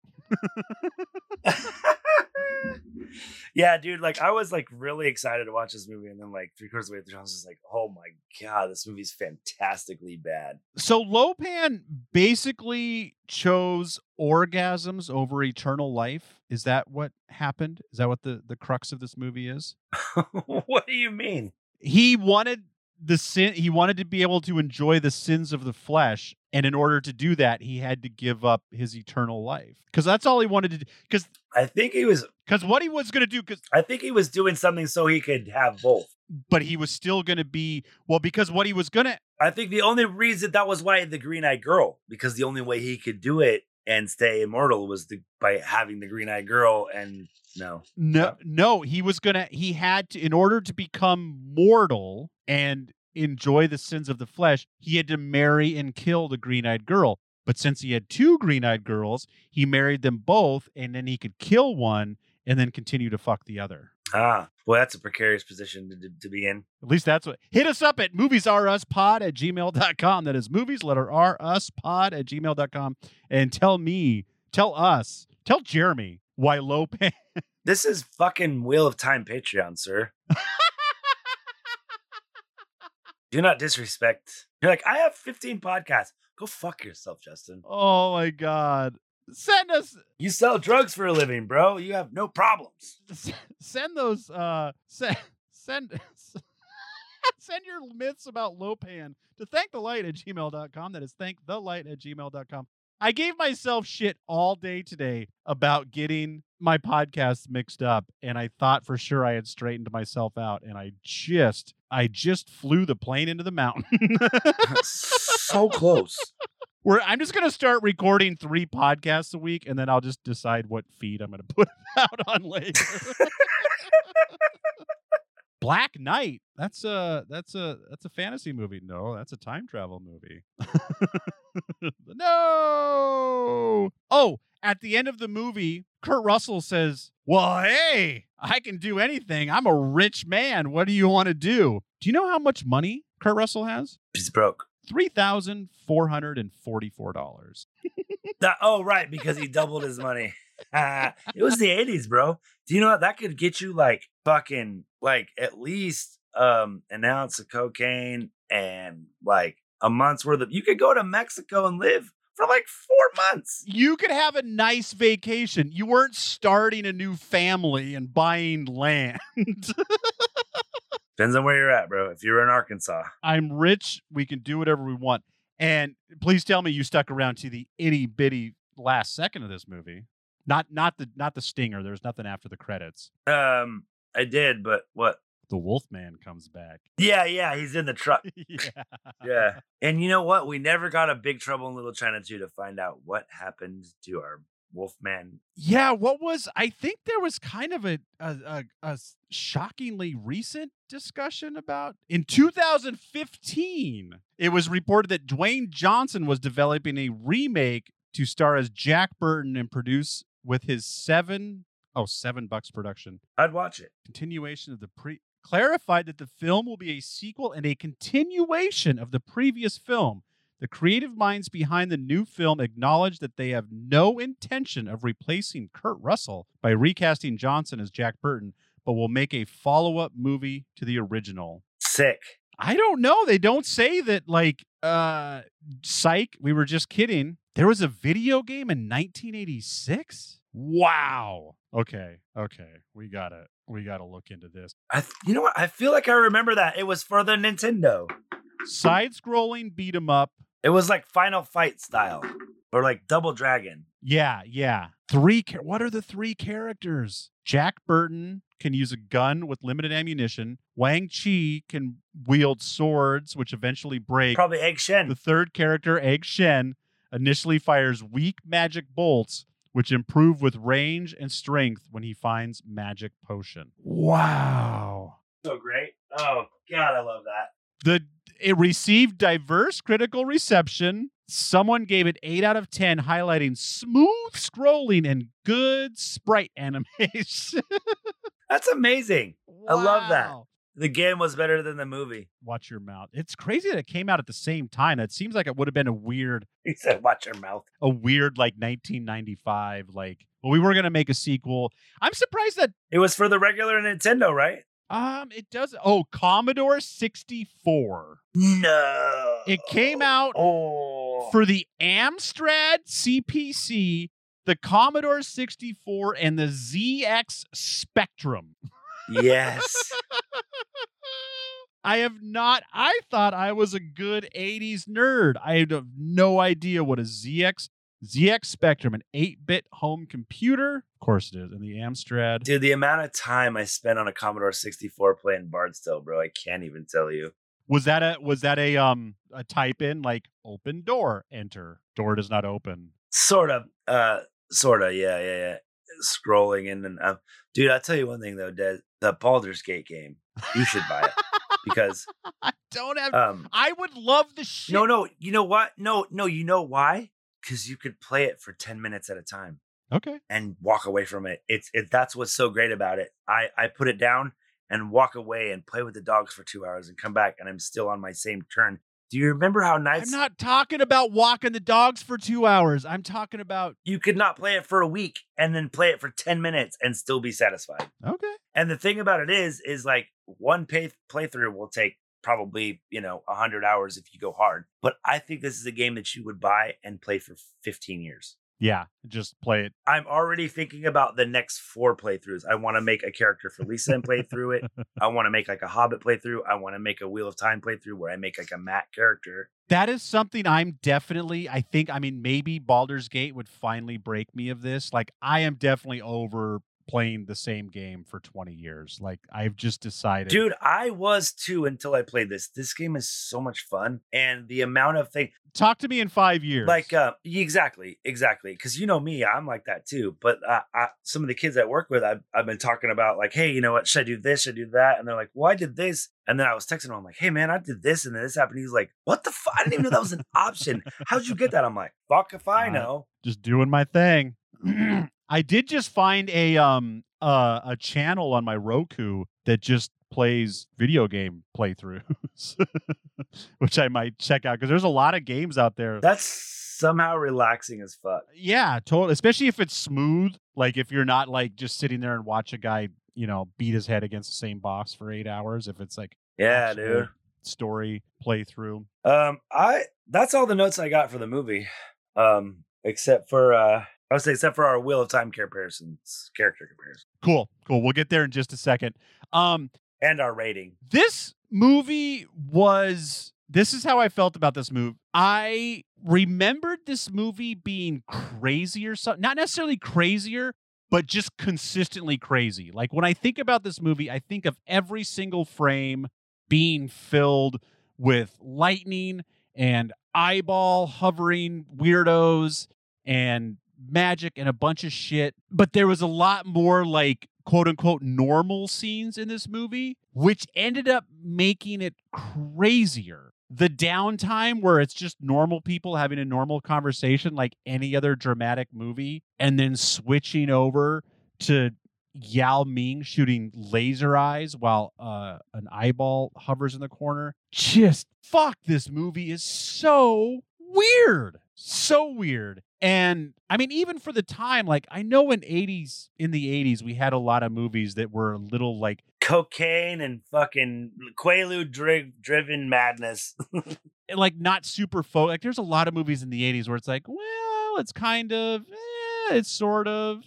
Yeah, dude, like I was like really excited to watch this movie, and then like 3/4 of the way through I was just like, oh my god, this movie's fantastically bad. So Lopan basically chose orgasms over eternal life. Is that what happened? Is that what the crux of this movie is? What do you mean? He wanted he wanted to be able to enjoy the sins of the flesh, and in order to do that he had to give up his eternal life, because that's all he wanted to do. Because I think he was what he was going to do, I think he was doing something so he could have both, but he was still going to be, well, because what he was going to, I think the only reason that was why the green-eyed girl, because the only way he could do it and stay immortal was by having the green-eyed girl. And no, he had to, in order to become mortal and enjoy the sins of the flesh, he had to marry and kill the green-eyed girl. But since he had 2 green-eyed girls, he married them both, and then he could kill one and then continue to fuck the other. Well, that's a precarious position to be in. At least that's what. Hit us up at moviesreuspod@gmail.com. That is movies, letter R, us, pod@gmail.com. And tell Jeremy why Lopan. This is fucking Wheel of Time Patreon, sir. Do not disrespect. You're like, I have 15 podcasts. Go fuck yourself, Justin. Oh my God. Send us. You sell drugs for a living, bro. You have no problems. Send those. Send your myths about Lopan to thankthelight@gmail.com. That is thankthelight@gmail.com. I gave myself shit all day today about getting my podcasts mixed up, and I thought for sure I had straightened myself out, and I just flew the plane into the mountain. So close. I'm just going to start recording 3 podcasts a week, and then I'll just decide what feed I'm going to put out on later. Black Knight. That's a fantasy movie. No, that's a time travel movie. No. Oh, at the end of the movie, Kurt Russell says, well, hey, I can do anything. I'm a rich man. What do you want to do? Do you know how much money Kurt Russell has? He's broke. $3,444. Right, because he doubled his money. It was the 80s, bro. Do you know what? That could get you like fucking like at least an ounce of cocaine and like a month's worth of. You could go to Mexico and live for like 4 months. You could have a nice vacation. You weren't starting a new family and buying land. Depends on where you're at, bro. If you're in Arkansas. I'm rich. We can do whatever we want. And please tell me you stuck around to the itty bitty last second of this movie. Not the stinger. There's nothing after the credits. I did, but what? The Wolfman comes back. Yeah, he's in the truck. Yeah. And you know what? We never got a Big Trouble in Little China 2 to find out what happened to our Wolfman. Yeah, I think there was kind of a shockingly recent discussion about in 2015. It was reported that Dwayne Johnson was developing a remake to star as Jack Burton and produce with his $7 production. I'd watch it. Continuation of clarified that the film will be a sequel and a continuation of the previous film. The creative minds behind the new film acknowledge that they have no intention of replacing Kurt Russell by recasting Johnson as Jack Burton, but will make a follow-up movie to the original. Sick. I don't know. They don't say that, like, psych, we were just kidding. There was a video game in 1986? Wow. Okay. We gotta look into this. You know what? I feel like I remember that. It was for the Nintendo. Side-scrolling beat 'em up. It was like Final Fight style, or like Double Dragon. Yeah. What are the 3 characters? Jack Burton can use a gun with limited ammunition. Wang Chi can wield swords, which eventually break. Probably Egg Shen. The third character, Egg Shen, initially fires weak magic bolts, which improve with range and strength when he finds magic potion. Wow. So great. Oh, God, I love that. It received diverse critical reception. Someone gave it 8 out of 10, highlighting smooth scrolling and good sprite animation. That's amazing. Wow. I love that. The game was better than the movie. Watch your mouth. It's crazy that it came out at the same time. It seems like it would have been a weird... He said, watch your mouth. A weird, like, 1995, like... Well, we were going to make a sequel. I'm surprised that... It was for the regular Nintendo, right? It does... Oh, Commodore 64. No. It came out for the Amstrad CPC, the Commodore 64, and the ZX Spectrum. Yes. I thought I was a good 80s nerd. I have no idea what a ZX Spectrum, an 8-bit home computer. Of course it is, and the Amstrad. Dude, the amount of time I spent on a Commodore 64 playing Bardstow, bro, I can't even tell you. Was that a type in, like, open door, enter, door does not open? Sort of, yeah. Scrolling in and dude, I'll tell you one thing though, Des, the Baldur's Gate game, you should buy it because I don't have. I would love the shit. No, you know what? No, you know why? Because you could play it for 10 minutes at a time. Okay. And walk away from it. That's what's so great about it. I put it down and walk away and play with the dogs for 2 hours and come back and I'm still on my same turn. Do you remember how nights... I'm not talking about walking the dogs for 2 hours. I'm talking about... You could not play it for a week and then play it for 10 minutes and still be satisfied. Okay. And the thing about it is like one playthrough will take probably, 100 hours if you go hard. But I think this is a game that you would buy and play for 15 years. Yeah, just play it. I'm already thinking about the next 4 playthroughs. I want to make a character for Lisa and play through it. I want to make like a Hobbit playthrough. I want to make a Wheel of Time playthrough where I make like a Matt character. That is something maybe Baldur's Gate would finally break me of this. Like, I am definitely over playing the same game for 20 years. Like, I've just decided. Dude, I was too until I played this. This game is so much fun. And the amount of things. Talk to me in 5 years. Like, exactly. Because you know me, I'm like that too. But some of the kids I work with, I've been talking about like, hey, you know what? Should I do this? Should I do that? And they're like, well, I did this. And then I was texting him. I'm like, hey, man, I did this. And then this happened. He's like, what the fuck? I didn't even know that was an option. How'd you get that? I'm like, fuck if I know. Just doing my thing. I did just find a channel on my Roku that just plays video game playthroughs, which I might check out because there's a lot of games out there. That's somehow relaxing as fuck. Yeah, totally. Especially if it's smooth. Like if you're not like just sitting there and watch a guy, beat his head against the same boss for 8 hours. If it's like dude, story playthrough. That's all the notes I got for the movie. Except for our Wheel of Time character comparison. Cool. We'll get there in just a second. And our rating. This is how I felt about this movie. I remembered this movie being crazy or something. Not necessarily crazier, but just consistently crazy. Like when I think about this movie, I think of every single frame being filled with lightning and eyeball hovering weirdos and magic and a bunch of shit. But there was a lot more like quote unquote normal scenes in this movie, which ended up making it crazier. The downtime where it's just normal people having a normal conversation like any other dramatic movie, and then switching over to Yao Ming shooting laser eyes while an eyeball hovers in the corner. Just fuck, this movie is so weird. So weird. And I mean, even for the time, like I know in the 80s, we had a lot of movies that were a little like cocaine and fucking Quaalude driven madness. Like not super like there's a lot of movies in the 80s where it's like, well, it's kind of, it's sort of,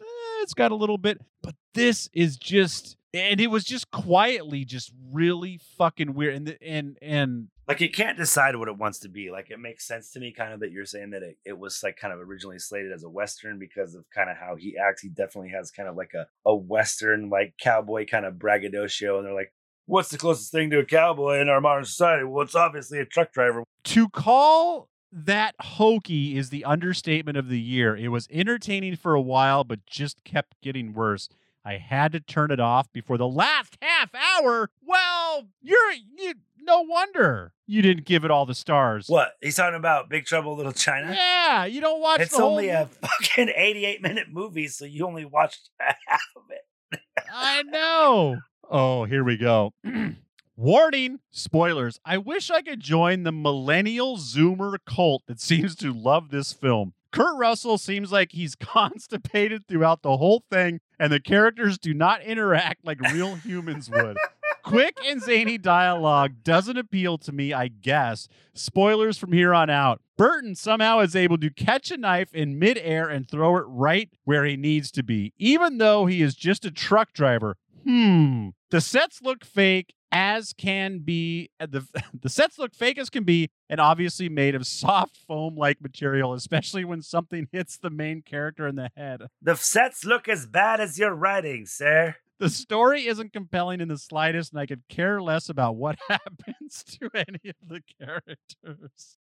it's got a little bit, but this is just, and it was just quietly just really fucking weird. And Like, it can't decide what it wants to be. Like, it makes sense to me kind of that you're saying that it was like kind of originally slated as a Western because of kind of how he acts. He definitely has kind of like a Western, like cowboy kind of braggadocio. And they're like, what's the closest thing to a cowboy in our modern society? Well, it's obviously a truck driver. to call that hokey is the understatement of the year. It was entertaining for a while, but just kept getting worse. I had to turn it off before the last half hour. Well, you no wonder you didn't give it all the stars. What? He's talking about Big Trouble in Little China? Yeah, you don't watch It's the whole only a fucking 88-minute movie, so you only watched half of it. I know. Oh, here we go. Warning, spoilers. I wish I could join the millennial Zoomer cult that seems to love this film. Kurt Russell seems like he's constipated throughout the whole thing, and the characters do not interact like real humans would. Quick and zany dialogue doesn't appeal to me, I guess. Spoilers from here on out. Burton somehow is able to catch a knife in midair and throw it right where he needs to be, even though he is just a truck driver. The sets look fake as can be. The sets look fake as can be, and obviously made of soft foam-like material, especially when something hits the main character in the head. The sets look as bad as your writing, sir. The story isn't compelling in the slightest, and I could care less about what happens to any of the characters.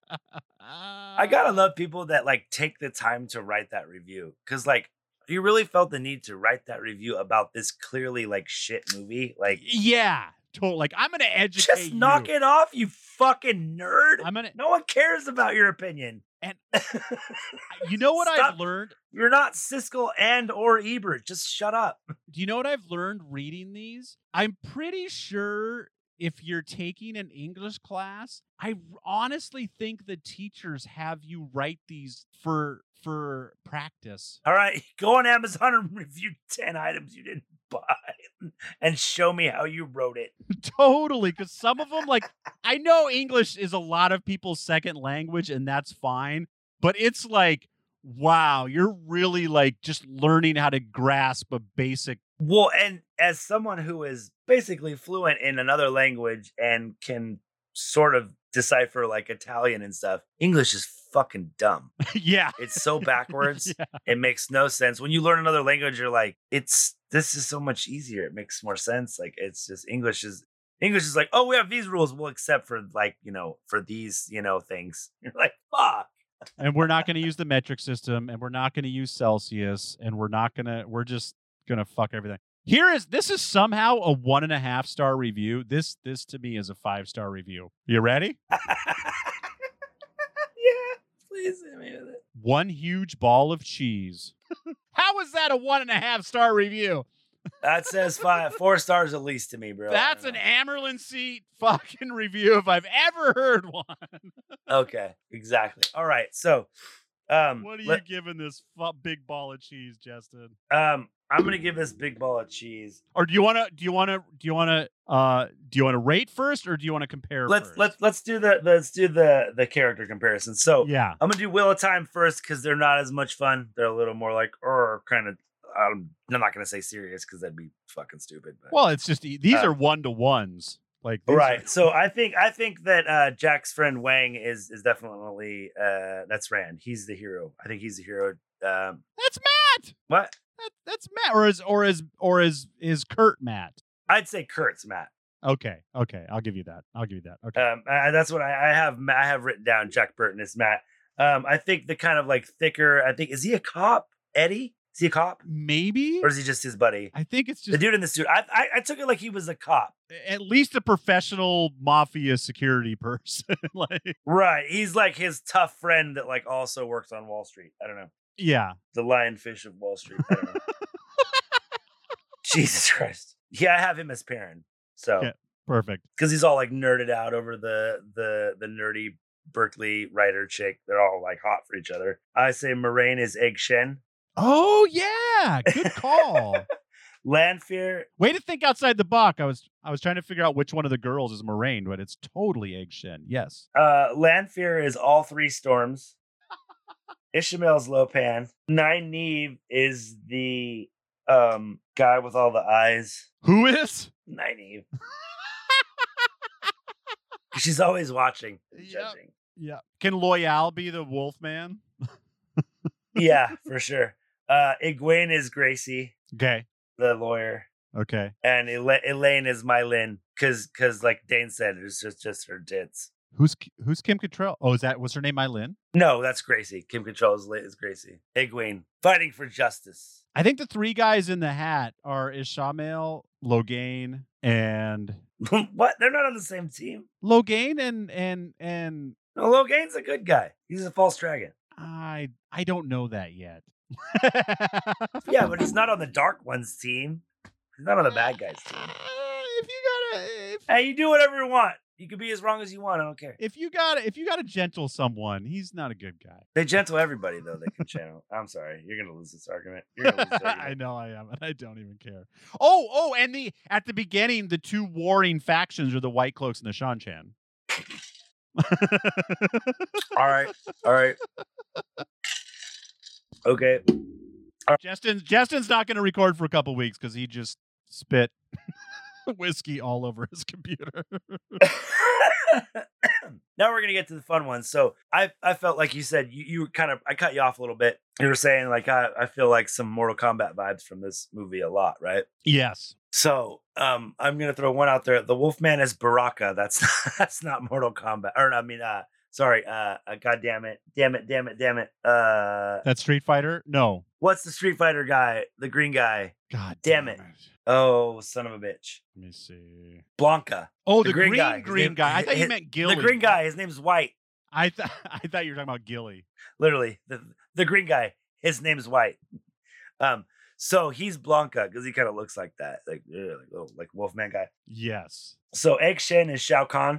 I gotta love people that like take the time to write that review, because like you really felt the need to write that review about this clearly like shit movie. Like, yeah, totally. Like, I'm gonna educate just knock it off, you fucking nerd. No one cares about your opinion. And you know what I've learned? You're not Siskel and or Ebert. Just shut up. Do you know what I've learned reading these? I'm pretty sure if you're taking an English class, I honestly think the teachers have you write these for practice. All right, go on Amazon and review 10 items you didn't buy and show me how you wrote it. Totally, because some of them, like, I know English is a lot of people's second language, and that's fine, but it's like, wow, you're really like just learning how to grasp a basic. Well, and as someone who is basically fluent in another language and can sort of decipher like Italian and stuff, English is fucking dumb. Yeah. It's so backwards. Yeah. It makes no sense. When you learn another language, you're like, this is so much easier. It makes more sense. Like, it's just English is like, oh, we have these rules. Well, except for like, for these, things. You're like, fuck. And we're not going to use the metric system, and we're not going to use Celsius, and we're just going to fuck everything. This is somehow a 1.5 star review. This to me is a 5-star review. You ready? Yeah, please hit me with it. One huge ball of cheese. How is that a 1.5 star review? That says 4 stars at least to me, bro. That's an Amerlin seat fucking review if I've ever heard one. Okay, exactly. All right, so what are you giving this big ball of cheese, Justin? I'm gonna give this big ball of cheese. Or do you want to rate first, or do you want to compare? Let's do the character comparison. So yeah, I'm gonna do Wheel of Time first because they're not as much fun. They're a little more like kind of. I'm not gonna say serious because that'd be fucking stupid. But, well, it's just these are 1-to-1s. Like right. So I think that Jack's friend Wang is definitely that's Rand. He's the hero. I think he's the hero. That's Matt. What? That's Matt, or is Kurt Matt? I'd say Kurt's Matt. Okay, I'll give you that. Okay, that's what I have. I have written down. Jack Burton is Matt. I think the kind of like thicker. I think, is he a cop? Eddie? Is he a cop? Maybe, or is he just his buddy? I think it's just the dude in the suit. I took it like he was a cop, at least a professional mafia security person. Like, right? He's like his tough friend that like also works on Wall Street. I don't know. Yeah. The lionfish of Wall Street. I don't know. Jesus Christ. Yeah, I have him as Perrin. So yeah, perfect. Because he's all like nerded out over the nerdy Berkeley writer chick. They're all like hot for each other. I say Moraine is Egg Shen. Oh yeah, good call. Lanfear. Way to think outside the box. I was trying to figure out which one of the girls is Moraine, but it's totally Egg Shen. Yes. Lanfear is all 3 storms. Ishmael's Lopan. Nynaeve is the guy with all the eyes. Who is? Nynaeve. She's always watching and judging. Yeah. Can Loyal be the wolf man? Yeah, for sure. Egwene is Gracie, Okay. the lawyer. Okay. And Elaine is Mylin, because like Dane said, it's just her tits. Who's Kim Cattrall? Oh, was her name Mylin? No, that's Gracie. Kim Cattrall is Gracie. Egwene, fighting for justice. I think the three guys in the hat are Ishamael, Logain, and What? They're not on the same team? Logain and No, Logain's a good guy. He's a false dragon. I don't know that yet. Yeah, but he's not on the Dark One's team. He's not on the bad guys' team. Hey, you do whatever you want. You can be as wrong as you want. I don't care. If you got to gentle someone, he's not a good guy. They gentle everybody though. They can channel. I'm sorry. You're gonna lose this argument. You're gonna lose this argument. I know I am, and I don't even care. Oh, and at the beginning, the two warring factions are the White Cloaks and the Shan-Chan. All right. Okay. Justin's not going to record for a couple weeks because he just spit whiskey all over his computer. Now we're gonna get to the fun ones. So I felt like you said you kind of, I cut you off a little bit. You were saying like I feel like some Mortal Kombat vibes from this movie a lot, right? Yes. So I'm gonna throw one out there. The Wolfman is Baraka. That's not Mortal Kombat. Or I mean, sorry. God damn it. That's Street Fighter? No. What's the Street Fighter guy? The green guy. God damn it. Oh, son of a bitch. Let me see. Blanca. Oh, the green guy. guy. I thought you meant Gilly. The green guy. His name's White. I thought you were talking about Gilly. Literally, the green guy. His name's White. So he's Blanca because he kind of looks like that, like Wolfman guy. Yes. So Egg Shen is Shao Kahn.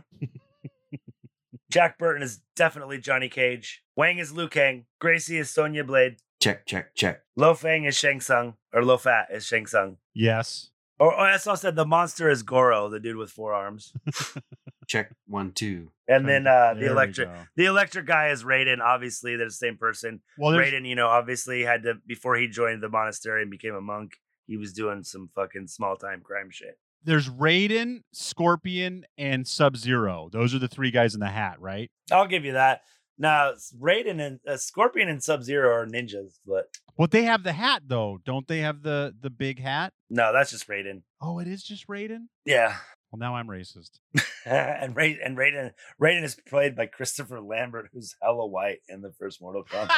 Jack Burton is definitely Johnny Cage. Wang is Liu Kang. Gracie is Sonya Blade. Check. Lo Fang is Shang Tsung, or Lo Fat is Shang Tsung. Yes. Or I also said the monster is Goro, the dude with 4 arms. Check 1, 2. And then the There electric guy is Raiden. Obviously, they're the same person. Well, Raiden, obviously had to, before he joined the monastery and became a monk, he was doing some fucking small time crime shit. there's Raiden, Scorpion, and Sub-Zero. Those are the three guys in the hat, right? I'll give you that. Now, Raiden and Scorpion and Sub-Zero are ninjas, but Well, they have the hat though, don't they? Have the big hat? no, that's just Raiden. Oh, it is just Raiden. Yeah. Well, now I'm racist. and Raiden is played by Christopher Lambert, who's hella white in the first Mortal Kombat.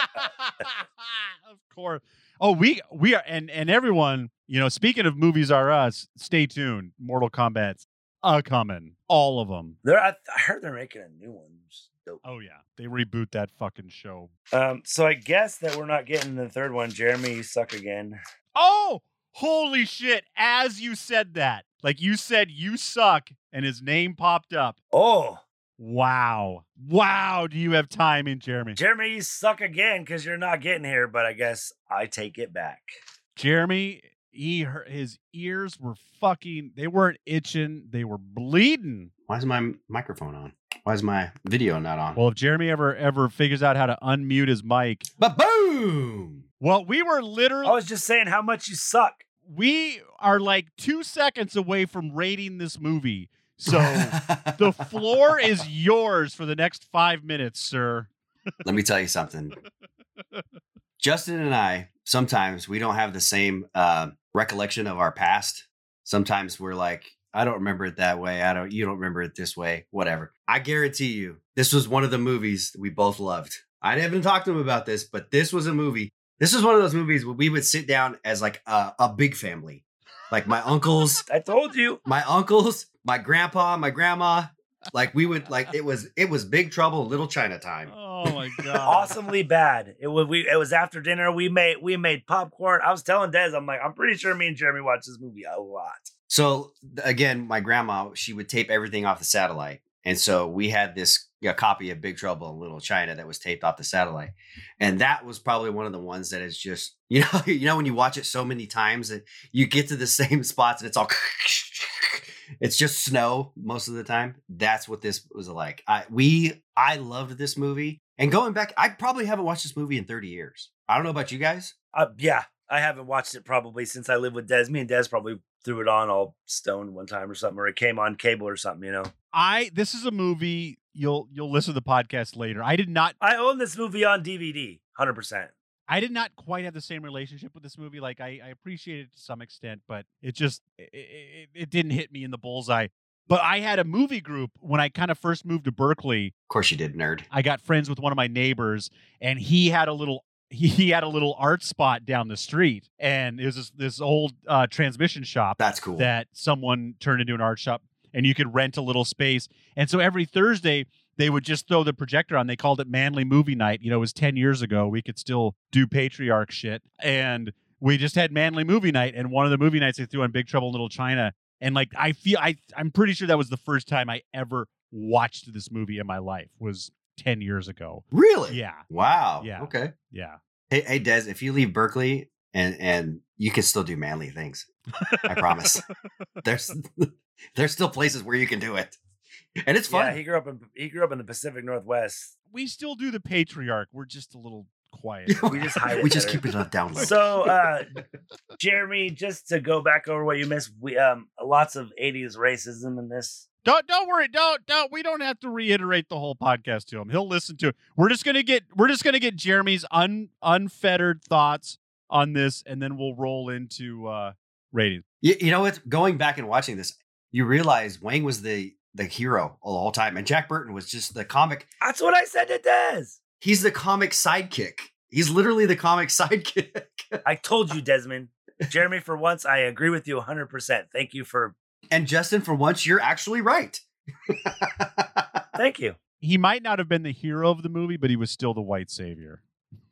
Of course. Oh, we are, and everyone, speaking of Movies Are Us, stay tuned. Mortal Kombat's coming, all of them. I heard they're making a new one. Dope. Oh yeah, they reboot that fucking show. So I guess that we're not getting the third one. Jeremy, you suck again. Oh, holy shit! As you said that, like you said, you suck, and his name popped up. Oh, wow! Do you have timing, Jeremy? Jeremy, you suck again because you're not getting here. But I guess I take it back. Jeremy, his ears were they weren't itching, they were bleeding. Why is my microphone on? Why is my video not on? Well, if Jeremy ever figures out how to unmute his mic. Ba-boom! Well, we were literally... I was just saying how much you suck. We are like 2 seconds away from rating this movie. So the floor is yours for the next 5 minutes, sir. Let me tell you something. Justin and I, sometimes we don't have the same recollection of our past. Sometimes we're like, I don't remember it that way. You don't remember it this way, whatever. I guarantee you, this was one of the movies that we both loved. I haven't talked to him about this, but this was a movie. This was one of those movies where we would sit down as like a big family. Like my uncles. I told you. My uncles, my grandpa, my grandma. Like we would like it was Big Trouble in Little China time. Oh my god. Awesomely bad. It was after dinner. We made popcorn. I was telling Des, I'm like, I'm pretty sure me and Jeremy watched this movie a lot. So again, my grandma, she would tape everything off the satellite. And so we had this copy of Big Trouble in Little China that was taped off the satellite. And that was probably one of the ones that is just, when you watch it so many times that you get to the same spots and it's all, it's just snow most of the time. That's what this was like. I loved this movie. And going back, I probably haven't watched this movie in 30 years. I don't know about you guys. Yeah, I haven't watched it probably since I lived with Des. Me and Des probably threw it on all stoned one time or something, or it came on cable or something, you know. This is a movie you'll listen to the podcast later. I own this movie on DVD, 100%. I did not quite have the same relationship with this movie. Like I appreciate it to some extent, but it didn't hit me in the bullseye. But I had a movie group when I kind of first moved to Berkeley. Of course you did, nerd. I got friends with one of my neighbors, and he had a little art spot down the street, and it was this old transmission shop. That's cool. That someone turned into an art shop, and you could rent a little space. And so every Thursday they would just throw the projector on. They called it Manly Movie Night. You know, it was 10 years ago. We could still do patriarch shit, and we just had Manly Movie Night. And one of the movie nights they threw on Big Trouble in Little China. And like I'm pretty sure that was the first time I ever watched this movie in my life. Was 10 years ago. Really? Yeah. Wow. Yeah. Okay. Yeah. Hey, Des, if you leave Berkeley and you can still do manly things, I promise. There's still places where you can do it, and it's fun. Yeah, he grew up in the Pacific Northwest. We still do the patriarch. We're just a little quiet. We just hide it. We just better. keep it down low. So, Jeremy, just to go back over what you missed, we lots of 80s racism in this. Don't worry. Don't. We don't have to reiterate the whole podcast to him. He'll listen to it. We're just gonna get Jeremy's unfettered thoughts on this, and then we'll roll into ratings. You know what? Going back and watching this, you realize Wang was the hero the whole time, and Jack Burton was just the comic. That's what I said to Des. He's the comic sidekick. He's literally the comic sidekick. I told you, Desmond. Jeremy, for once, I agree with you 100%. Thank you for. And Justin, for once, you're actually right. Thank you. He might not have been the hero of the movie, but he was still the white savior.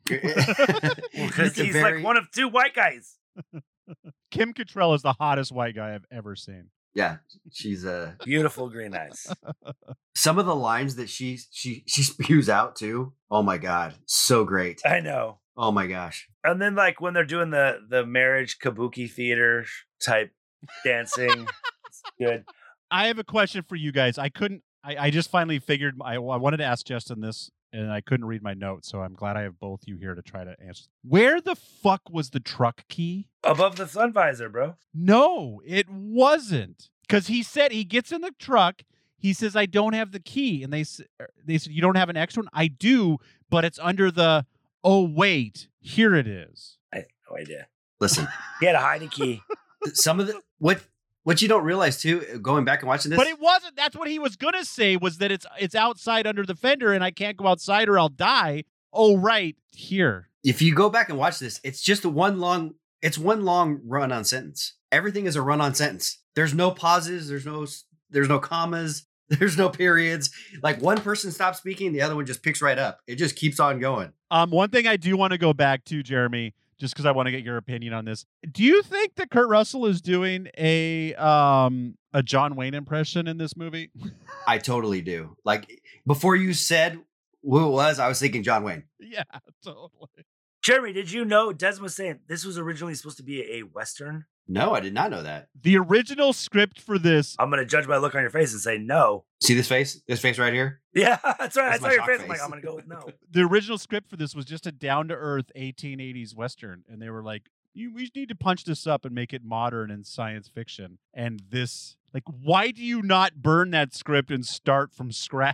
Because he's like one of two white guys. Kim Cattrall is the hottest white guy I've ever seen. Yeah, she's beautiful green eyes. Some of the lines that she spews out too. Oh my god, so great. I know. Oh my gosh. And then like when they're doing the marriage kabuki theater type dancing, it's good. I have a question for you guys. I just finally figured I wanted to ask Justin this, and I couldn't read my notes, so I'm glad I have both you here to try to answer. Where the fuck was the truck key? Above the sun visor, bro. No, it wasn't. Because he said he gets in the truck. He says, I don't have the key. And they said, you don't have an extra one? I do, but it's under the, oh, wait, here it is. I have no idea. Listen. He had a hiding key. Some of the, what you don't realize too, going back and watching this. But it wasn't. That's what he was going to say, was that it's outside under the fender and I can't go outside or I'll die. Oh, right, here. If you go back and watch this, it's just one long run-on sentence. Everything is a run-on sentence. There's no pauses. There's no commas. There's no periods. Like one person stops speaking, the other one just picks right up. It just keeps on going. One thing I do want to go back to, Jeremy, just because I want to get your opinion on this. Do you think that Kurt Russell is doing a John Wayne impression in this movie? I totally do. Like before you said who it was, I was thinking John Wayne. Yeah, totally. Jeremy, did you know Des was saying this was originally supposed to be a Western? No, I did not know that. The original script for this. I'm going to judge by the look on your face and say no. See this face? This face right here? Yeah, that's right. That's I saw your my face. shock I'm like, face. I'm going to go with no. The original script for this was just a down-to-earth 1880s Western. And they were like, we need to punch this up and make it modern and science fiction. And this, like, why do you not burn that script and start from scratch?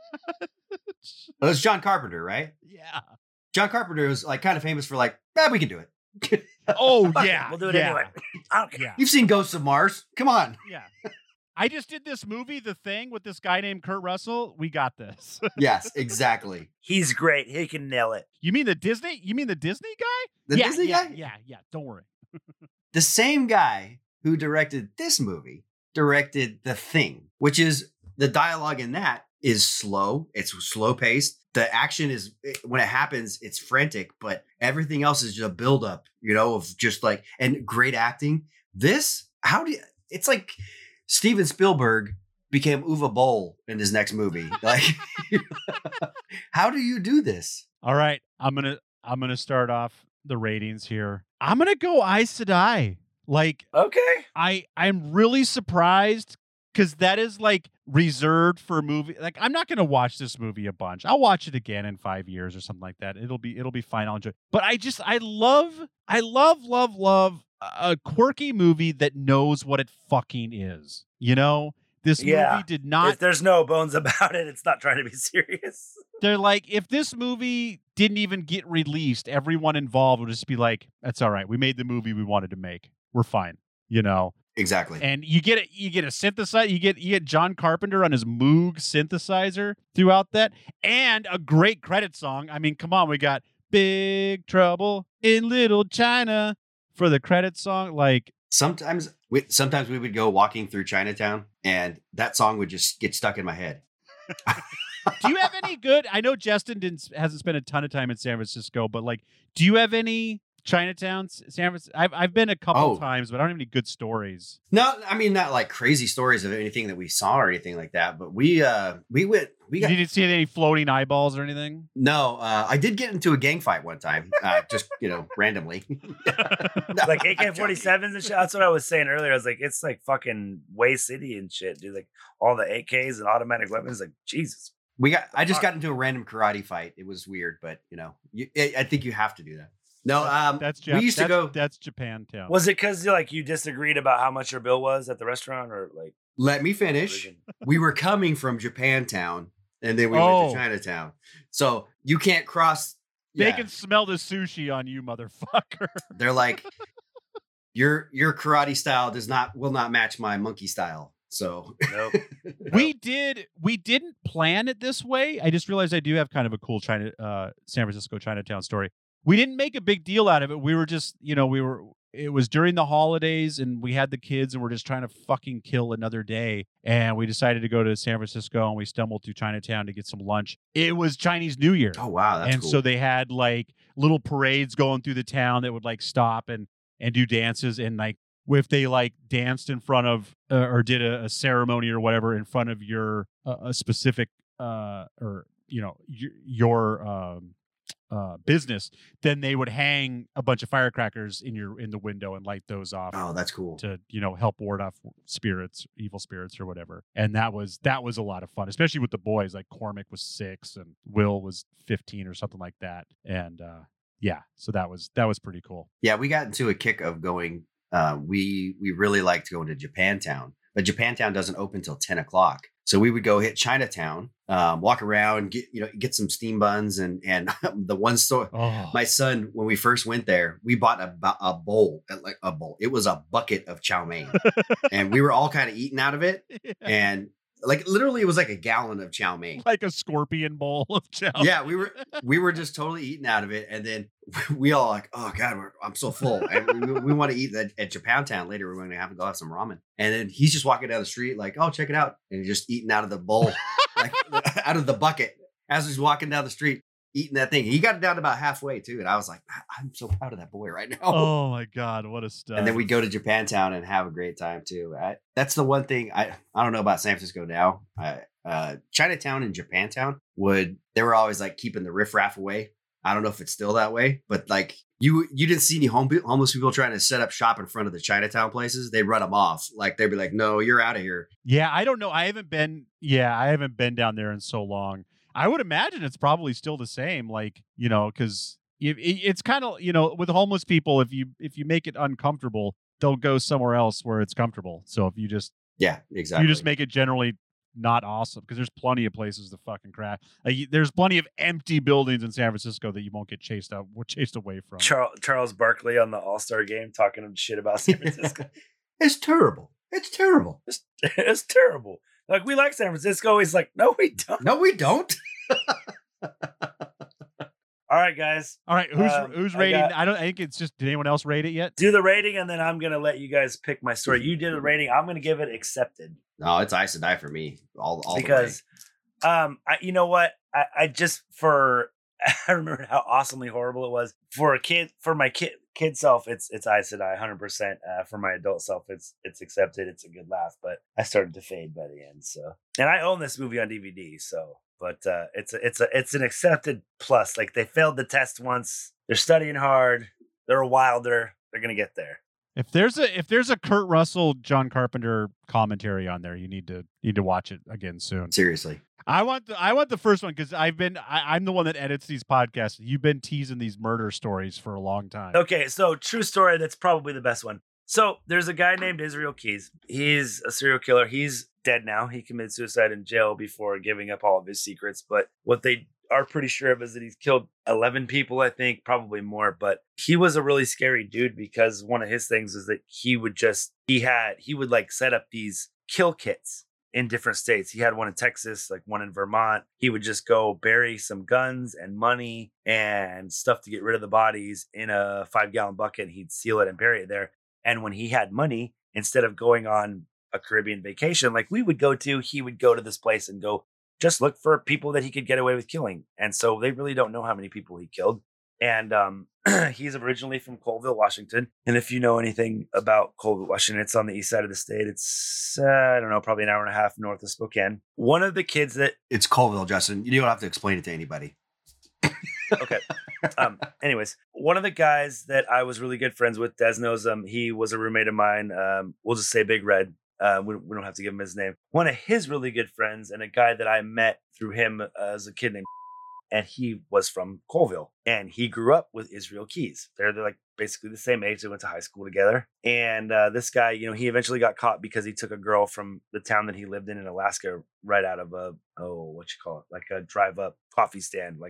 It was John Carpenter, right? Yeah. John Carpenter was like kind of famous for like, we can do it. Oh, Fuck it, yeah. we'll do it yeah. anyway. I don't care. Yeah. You've seen Ghosts of Mars. Come on. Yeah. I just did this movie, The Thing, with this guy named Kurt Russell. We got this. Yes, exactly. He's great. He can nail it. You mean the Disney guy? The yeah, Disney yeah, guy? Yeah. Don't worry. The same guy who directed this movie directed The Thing, which is the dialogue in that is slow. It's slow paced. The action is, when it happens, it's frantic, but everything else is just a buildup, of just like, and great acting. This, it's like Steven Spielberg became Uwe Boll in his next movie. Like, how do you do this? All right. I'm gonna start off the ratings here. I'm gonna go Aes Sedai. Like, Okay. I'm really surprised because that is like reserved for movie. Like I'm not going to watch this movie a bunch. I'll watch it again in 5 years or something like that. It'll be fine. I'll enjoy. But I love a quirky movie that knows what it fucking is. You know, this movie did not. If there's no bones about it, it's not trying to be serious. They're like, if this movie didn't even get released, everyone involved would just be like, "That's all right. We made the movie we wanted to make. We're fine." You know. Exactly. And you get a synthesizer, you get John Carpenter on his Moog synthesizer throughout that, and a great credit song. I mean, come on, we got Big Trouble in Little China for the credit song. Like sometimes we would go walking through Chinatown and that song would just get stuck in my head. Do you have any good? I know Justin hasn't spent a ton of time in San Francisco, but like, do you have any Chinatown, San Francisco? I've been a couple times, but I don't have any good stories. No, I mean not like crazy stories of anything that we saw or anything like that. But we went. You didn't see any floating eyeballs or anything? No, I did get into a gang fight one time, just randomly. Like AK-47s and shit. That's what I was saying earlier. I was like, it's like fucking Way City and shit, dude. Like all the AKs and automatic weapons. Like Jesus. I just got into a random karate fight. It was weird, but I think you have to do that. No, we used to go. That's Japantown. Was it because you disagreed about how much your bill was at the restaurant, or like? Let me finish. We were coming from Japantown, and then we went to Chinatown. So you can't cross. They can smell the sushi on you, motherfucker. They're like, your karate style will not match my monkey style. So nope. We didn't plan it this way. I just realized I do have kind of a cool San Francisco Chinatown story. We didn't make a big deal out of it. We were just, it was during the holidays and we had the kids and we're just trying to fucking kill another day. And we decided to go to San Francisco and we stumbled through Chinatown to get some lunch. It was Chinese New Year. Oh, wow. That's and cool. So they had like little parades going through the town that would like stop and do dances. And like, if they like danced in front of or did a ceremony or whatever in front of your a specific your business, then they would hang a bunch of firecrackers in the window and light those off. Oh, that's cool. To help ward off evil spirits or whatever. And that was a lot of fun, especially with the boys. Like Cormac was 6 and Will was 15 or something like that. And so that was pretty cool. Yeah, we got into a kick of going. We really liked going to Japantown, but Japantown doesn't open till 10 o'clock. So we would go hit Chinatown, walk around, get some steam buns and the one store. Oh. My son, when we first went there, we bought a bowl, like a bowl. It was a bucket of chow mein, and we were all kind of eating out of it. Yeah. And like literally, it was like a gallon of chow mein, like a scorpion bowl of chow. Yeah, we were just totally eating out of it, and then we all like, oh god, I'm so full, and we want to eat at Japantown later. We're going to have to go have some ramen, and then he's just walking down the street like, oh, check it out, and he's just eating out of the bowl, like out of the bucket as he's walking down the street. Eating that thing. He got it down about halfway too. And I was like, I'm so proud of that boy right now. Oh my God, what a stud. And then we go to Japantown and have a great time too. That's the one thing I don't know about San Francisco now. Chinatown and Japantown they were always like keeping the riffraff away. I don't know if it's still that way, but like you didn't see any homeless people trying to set up shop in front of the Chinatown places. They'd run them off. Like they'd be like, no, you're out of here. Yeah. I don't know. I haven't been down there in so long. I would imagine it's probably still the same, like, because it's kind of, with homeless people, if you make it uncomfortable, they'll go somewhere else where it's comfortable. So if you just, exactly, you just make it generally not awesome, because there's plenty of places to fucking crash. There's plenty of empty buildings in San Francisco that you won't get chased away from. Charles Barkley on the All-Star game talking shit about San Francisco. It's terrible. It's terrible. It's terrible. Like, we like San Francisco. He's like, no, we don't. No, we don't. All right, guys. All right, who's rating? I think it's just, did anyone else rate it yet? Do the rating, and then I'm going to let you guys pick my story. You did the rating. I'm going to give it accepted. No, it's ice and die for me. All because, you know what? I I remember how awesomely horrible it was for my kid self. It's ice and die 100%. For my adult self, it's accepted. It's a good laugh, but I started to fade by the end. So, and I own this movie on DVD. So, but it's an accepted plus. Like, they failed the test once. They're studying hard. They're wilder. They're gonna get there. If there's a Kurt Russell, John Carpenter commentary on there, you need to watch it again soon. Seriously. I want the first one because I'm the one that edits these podcasts. You've been teasing these murder stories for a long time. Okay, so true story. That's probably the best one. So there's a guy named Israel Keys. He's a serial killer. He's dead now. He committed suicide in jail before giving up all of his secrets. But what they are pretty sure of is that he's killed 11 people, I think, probably more. But he was a really scary dude because one of his things is that he would like set up these kill kits in different states. He had one in Texas, like one in Vermont. He would just go bury some guns and money and stuff to get rid of the bodies in a 5-gallon bucket. He'd seal it and bury it there. And when he had money, instead of going on a Caribbean vacation like we would go to, he would go to this place and go just look for people that he could get away with killing. And so they really don't know how many people he killed. And he's originally from Colville, Washington. And if you know anything about Colville, Washington, it's on the east side of the state. It's, I don't know, probably an hour and a half north of Spokane. One of the kids that... It's Colville, Justin. You don't have to explain it to anybody. Okay. Anyways, one of the guys that I was really good friends with, Des knows him. He was a roommate of mine. We'll just say Big Red. We don't have to give him his name. One of his really good friends and a guy that I met through him as a kid named... And he was from Colville, and he grew up with Israel Keys. They're like basically the same age. They went to high school together. And this guy, he eventually got caught because he took a girl from the town that he lived in Alaska right out of like a drive-up coffee stand,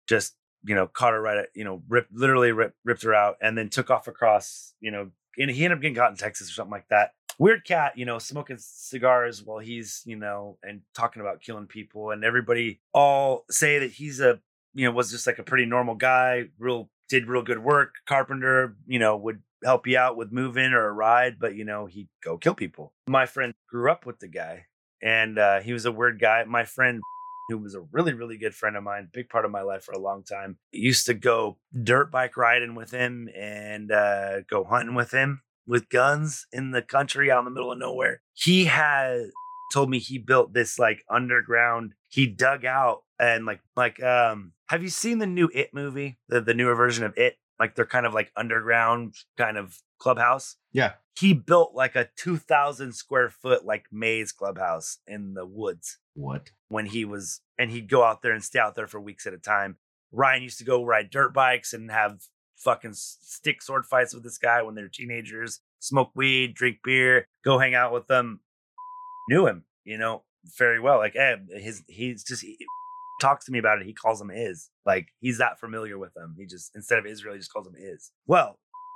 caught her right at, ripped her out, and then took off across, and he ended up getting caught in Texas or something like that. Weird cat, smoking cigars while he's, and talking about killing people. And everybody all say that he's was just like a pretty normal guy, did real good work. Carpenter, would help you out with moving or a ride, but, he'd go kill people. My friend grew up with the guy, and he was a weird guy. My friend, who was a really, really good friend of mine, big part of my life for a long time, used to go dirt bike riding with him and go hunting with him. With guns in the country out in the middle of nowhere. He had told me he built this like underground, he dug out and have you seen the new It movie? The newer version of It? Like they're kind of like underground kind of clubhouse. Yeah. He built like a 2,000 square foot like maze clubhouse in the woods. What? And he'd go out there and stay out there for weeks at a time. Ryan used to go ride dirt bikes and have fucking stick sword fights with this guy when they were teenagers, smoke weed, drink beer, go hang out with them. Knew him, very well. Like, he talks to me about it. He calls him Iz. Like, he's that familiar with them. He just, instead of Israel, he just calls him Iz. Well,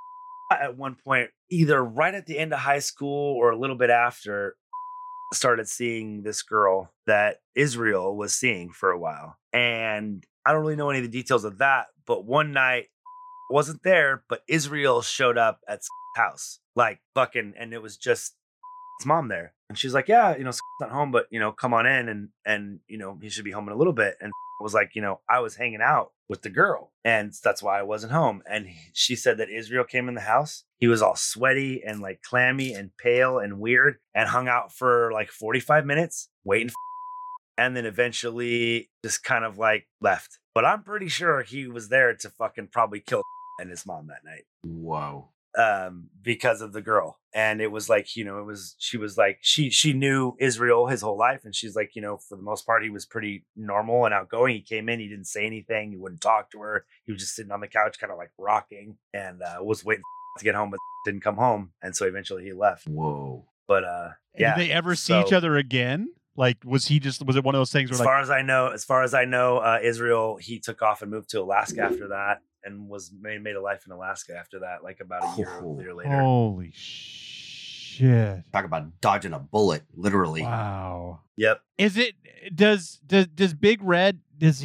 at one point, either right at the end of high school or a little bit after, started seeing this girl that Israel was seeing for a while. And I don't really know any of the details of that, but one night, wasn't there, but Israel showed up at house, like fucking, and it was just his mom there. And she's like, yeah, not home, but, come on in and, he should be home in a little bit. And was like, I was hanging out with the girl and that's why I wasn't home. And she said that Israel came in the house. He was all sweaty and like clammy and pale and weird and hung out for like 45 minutes waiting and then eventually just kind of like left. But I'm pretty sure he was there to fucking probably kill and his mom that night. Whoa. Because of the girl. And it was like, she was like, she knew Israel his whole life. And she's like, for the most part, he was pretty normal and outgoing. He came in, he didn't say anything. He wouldn't talk to her. He was just sitting on the couch, kind of like rocking and was waiting to get home, but didn't come home. And so eventually he left. Whoa. But yeah. Did they ever see each other again? Like, was it one of those things where as far as I know, Israel, he took off and moved to Alaska after that and made a life in Alaska after that, like about a year later. Holy shit. Talk about dodging a bullet, literally. Wow. Yep. Does Big Red, does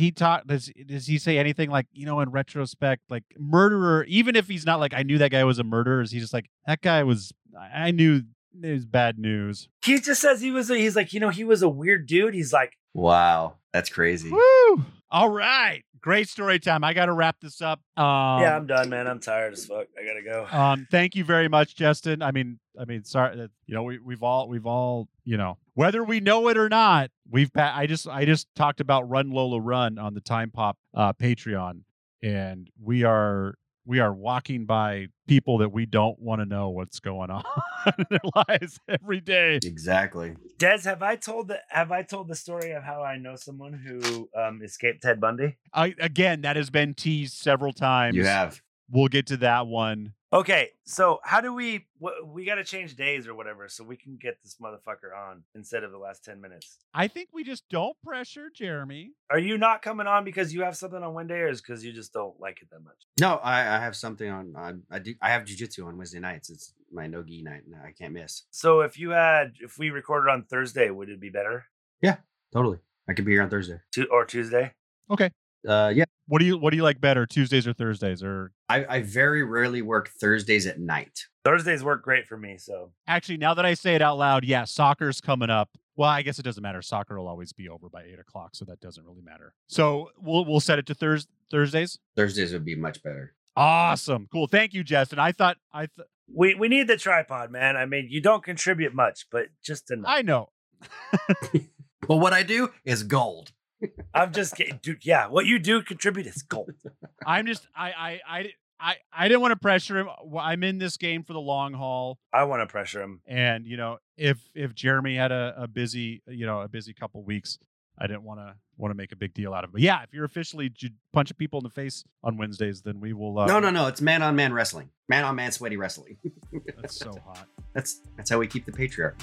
he say anything like, in retrospect, like murderer, even if he's not like, I knew that guy was a murderer, is he just like, that guy I knew it was bad news? He just says he was a weird dude. He's like, wow, that's crazy. Woo! All right. Great story time. I got to wrap this up. Yeah, I'm done, man. I'm tired as fuck. I gotta go. Thank you very much, Justin. I mean, sorry that we've all whether we know it or not, I just talked about Run Lola Run on the Time Pop Patreon, and we we are walking by people that we don't want to know what's going on in their lives every day. Exactly. Des, have I told the story of how I know someone who escaped Ted Bundy? Again, that has been teased several times. You have. We'll get to that one. Okay, so how do we got to change days or whatever so we can get this motherfucker on instead of the last 10 minutes? I think we just don't pressure Jeremy. Are you not coming on because you have something on Wednesday, or is because you just don't like it that much? No, I have something on. I have jiu-jitsu on Wednesday nights. It's my no-gi night. No, I can't miss. So if we recorded on Thursday, would it be better? Yeah, totally. I could be here on Thursday. Or Tuesday? Okay. Yeah. What do you like better, Tuesdays or Thursdays? Or I very rarely work Thursdays at night. Thursdays work great for me. So actually, now that I say it out loud, yeah, soccer's coming up. Well, I guess it doesn't matter. Soccer will always be over by 8:00, so that doesn't really matter. So we'll set it to Thursdays. Thursdays would be much better. Awesome, cool. Thank you, Justin. we need the tripod, man. I mean, you don't contribute much, but just enough. I know. But what I do is gold. I'm just kidding, dude. Yeah, what you do contribute is gold. I'm just I didn't want to pressure him. I'm in this game for the long haul. I want to pressure him, and if Jeremy had a busy couple weeks, I didn't want to make a big deal out of it. But yeah, if you're officially punching people in the face on Wednesdays, then we will. No. It's man-on-man wrestling, man-on-man sweaty wrestling. That's so hot. That's how we keep the patriarchy.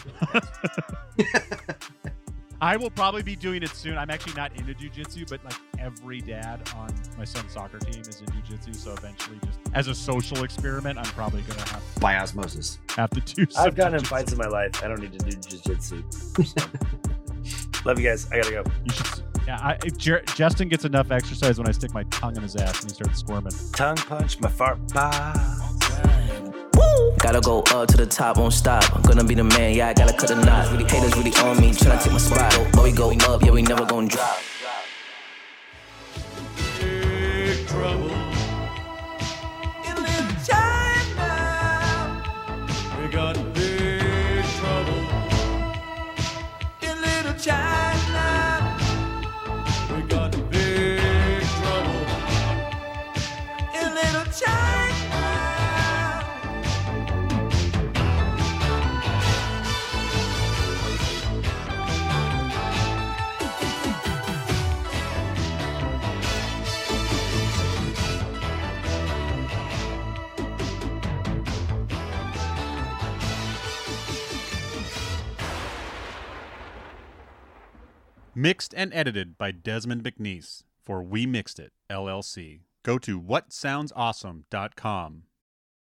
I will probably be doing it soon. I'm actually not into jiu-jitsu, but like every dad on my son's soccer team is in jiu-jitsu. So eventually, just as a social experiment, I'm probably going to by osmosis have to do some I've gotten in jiu-jitsu. fights in my life. I don't need to do jiu-jitsu. Love you guys. I gotta go. You should, yeah, Justin gets enough exercise when I stick my tongue in his ass and he starts squirming. Tongue punch my fart box. Gotta go up to the top, won't stop. I'm gonna be the man, yeah, I gotta cut a knot. Really haters really on me, tryna take my spot. But we go up, yeah, we never gonna drop. Big trouble in little China. We got big trouble in little China. We got big trouble in little China. Mixed and edited by Desmond McNeese for We Mixed It, LLC. Go to whatsoundsawesome.com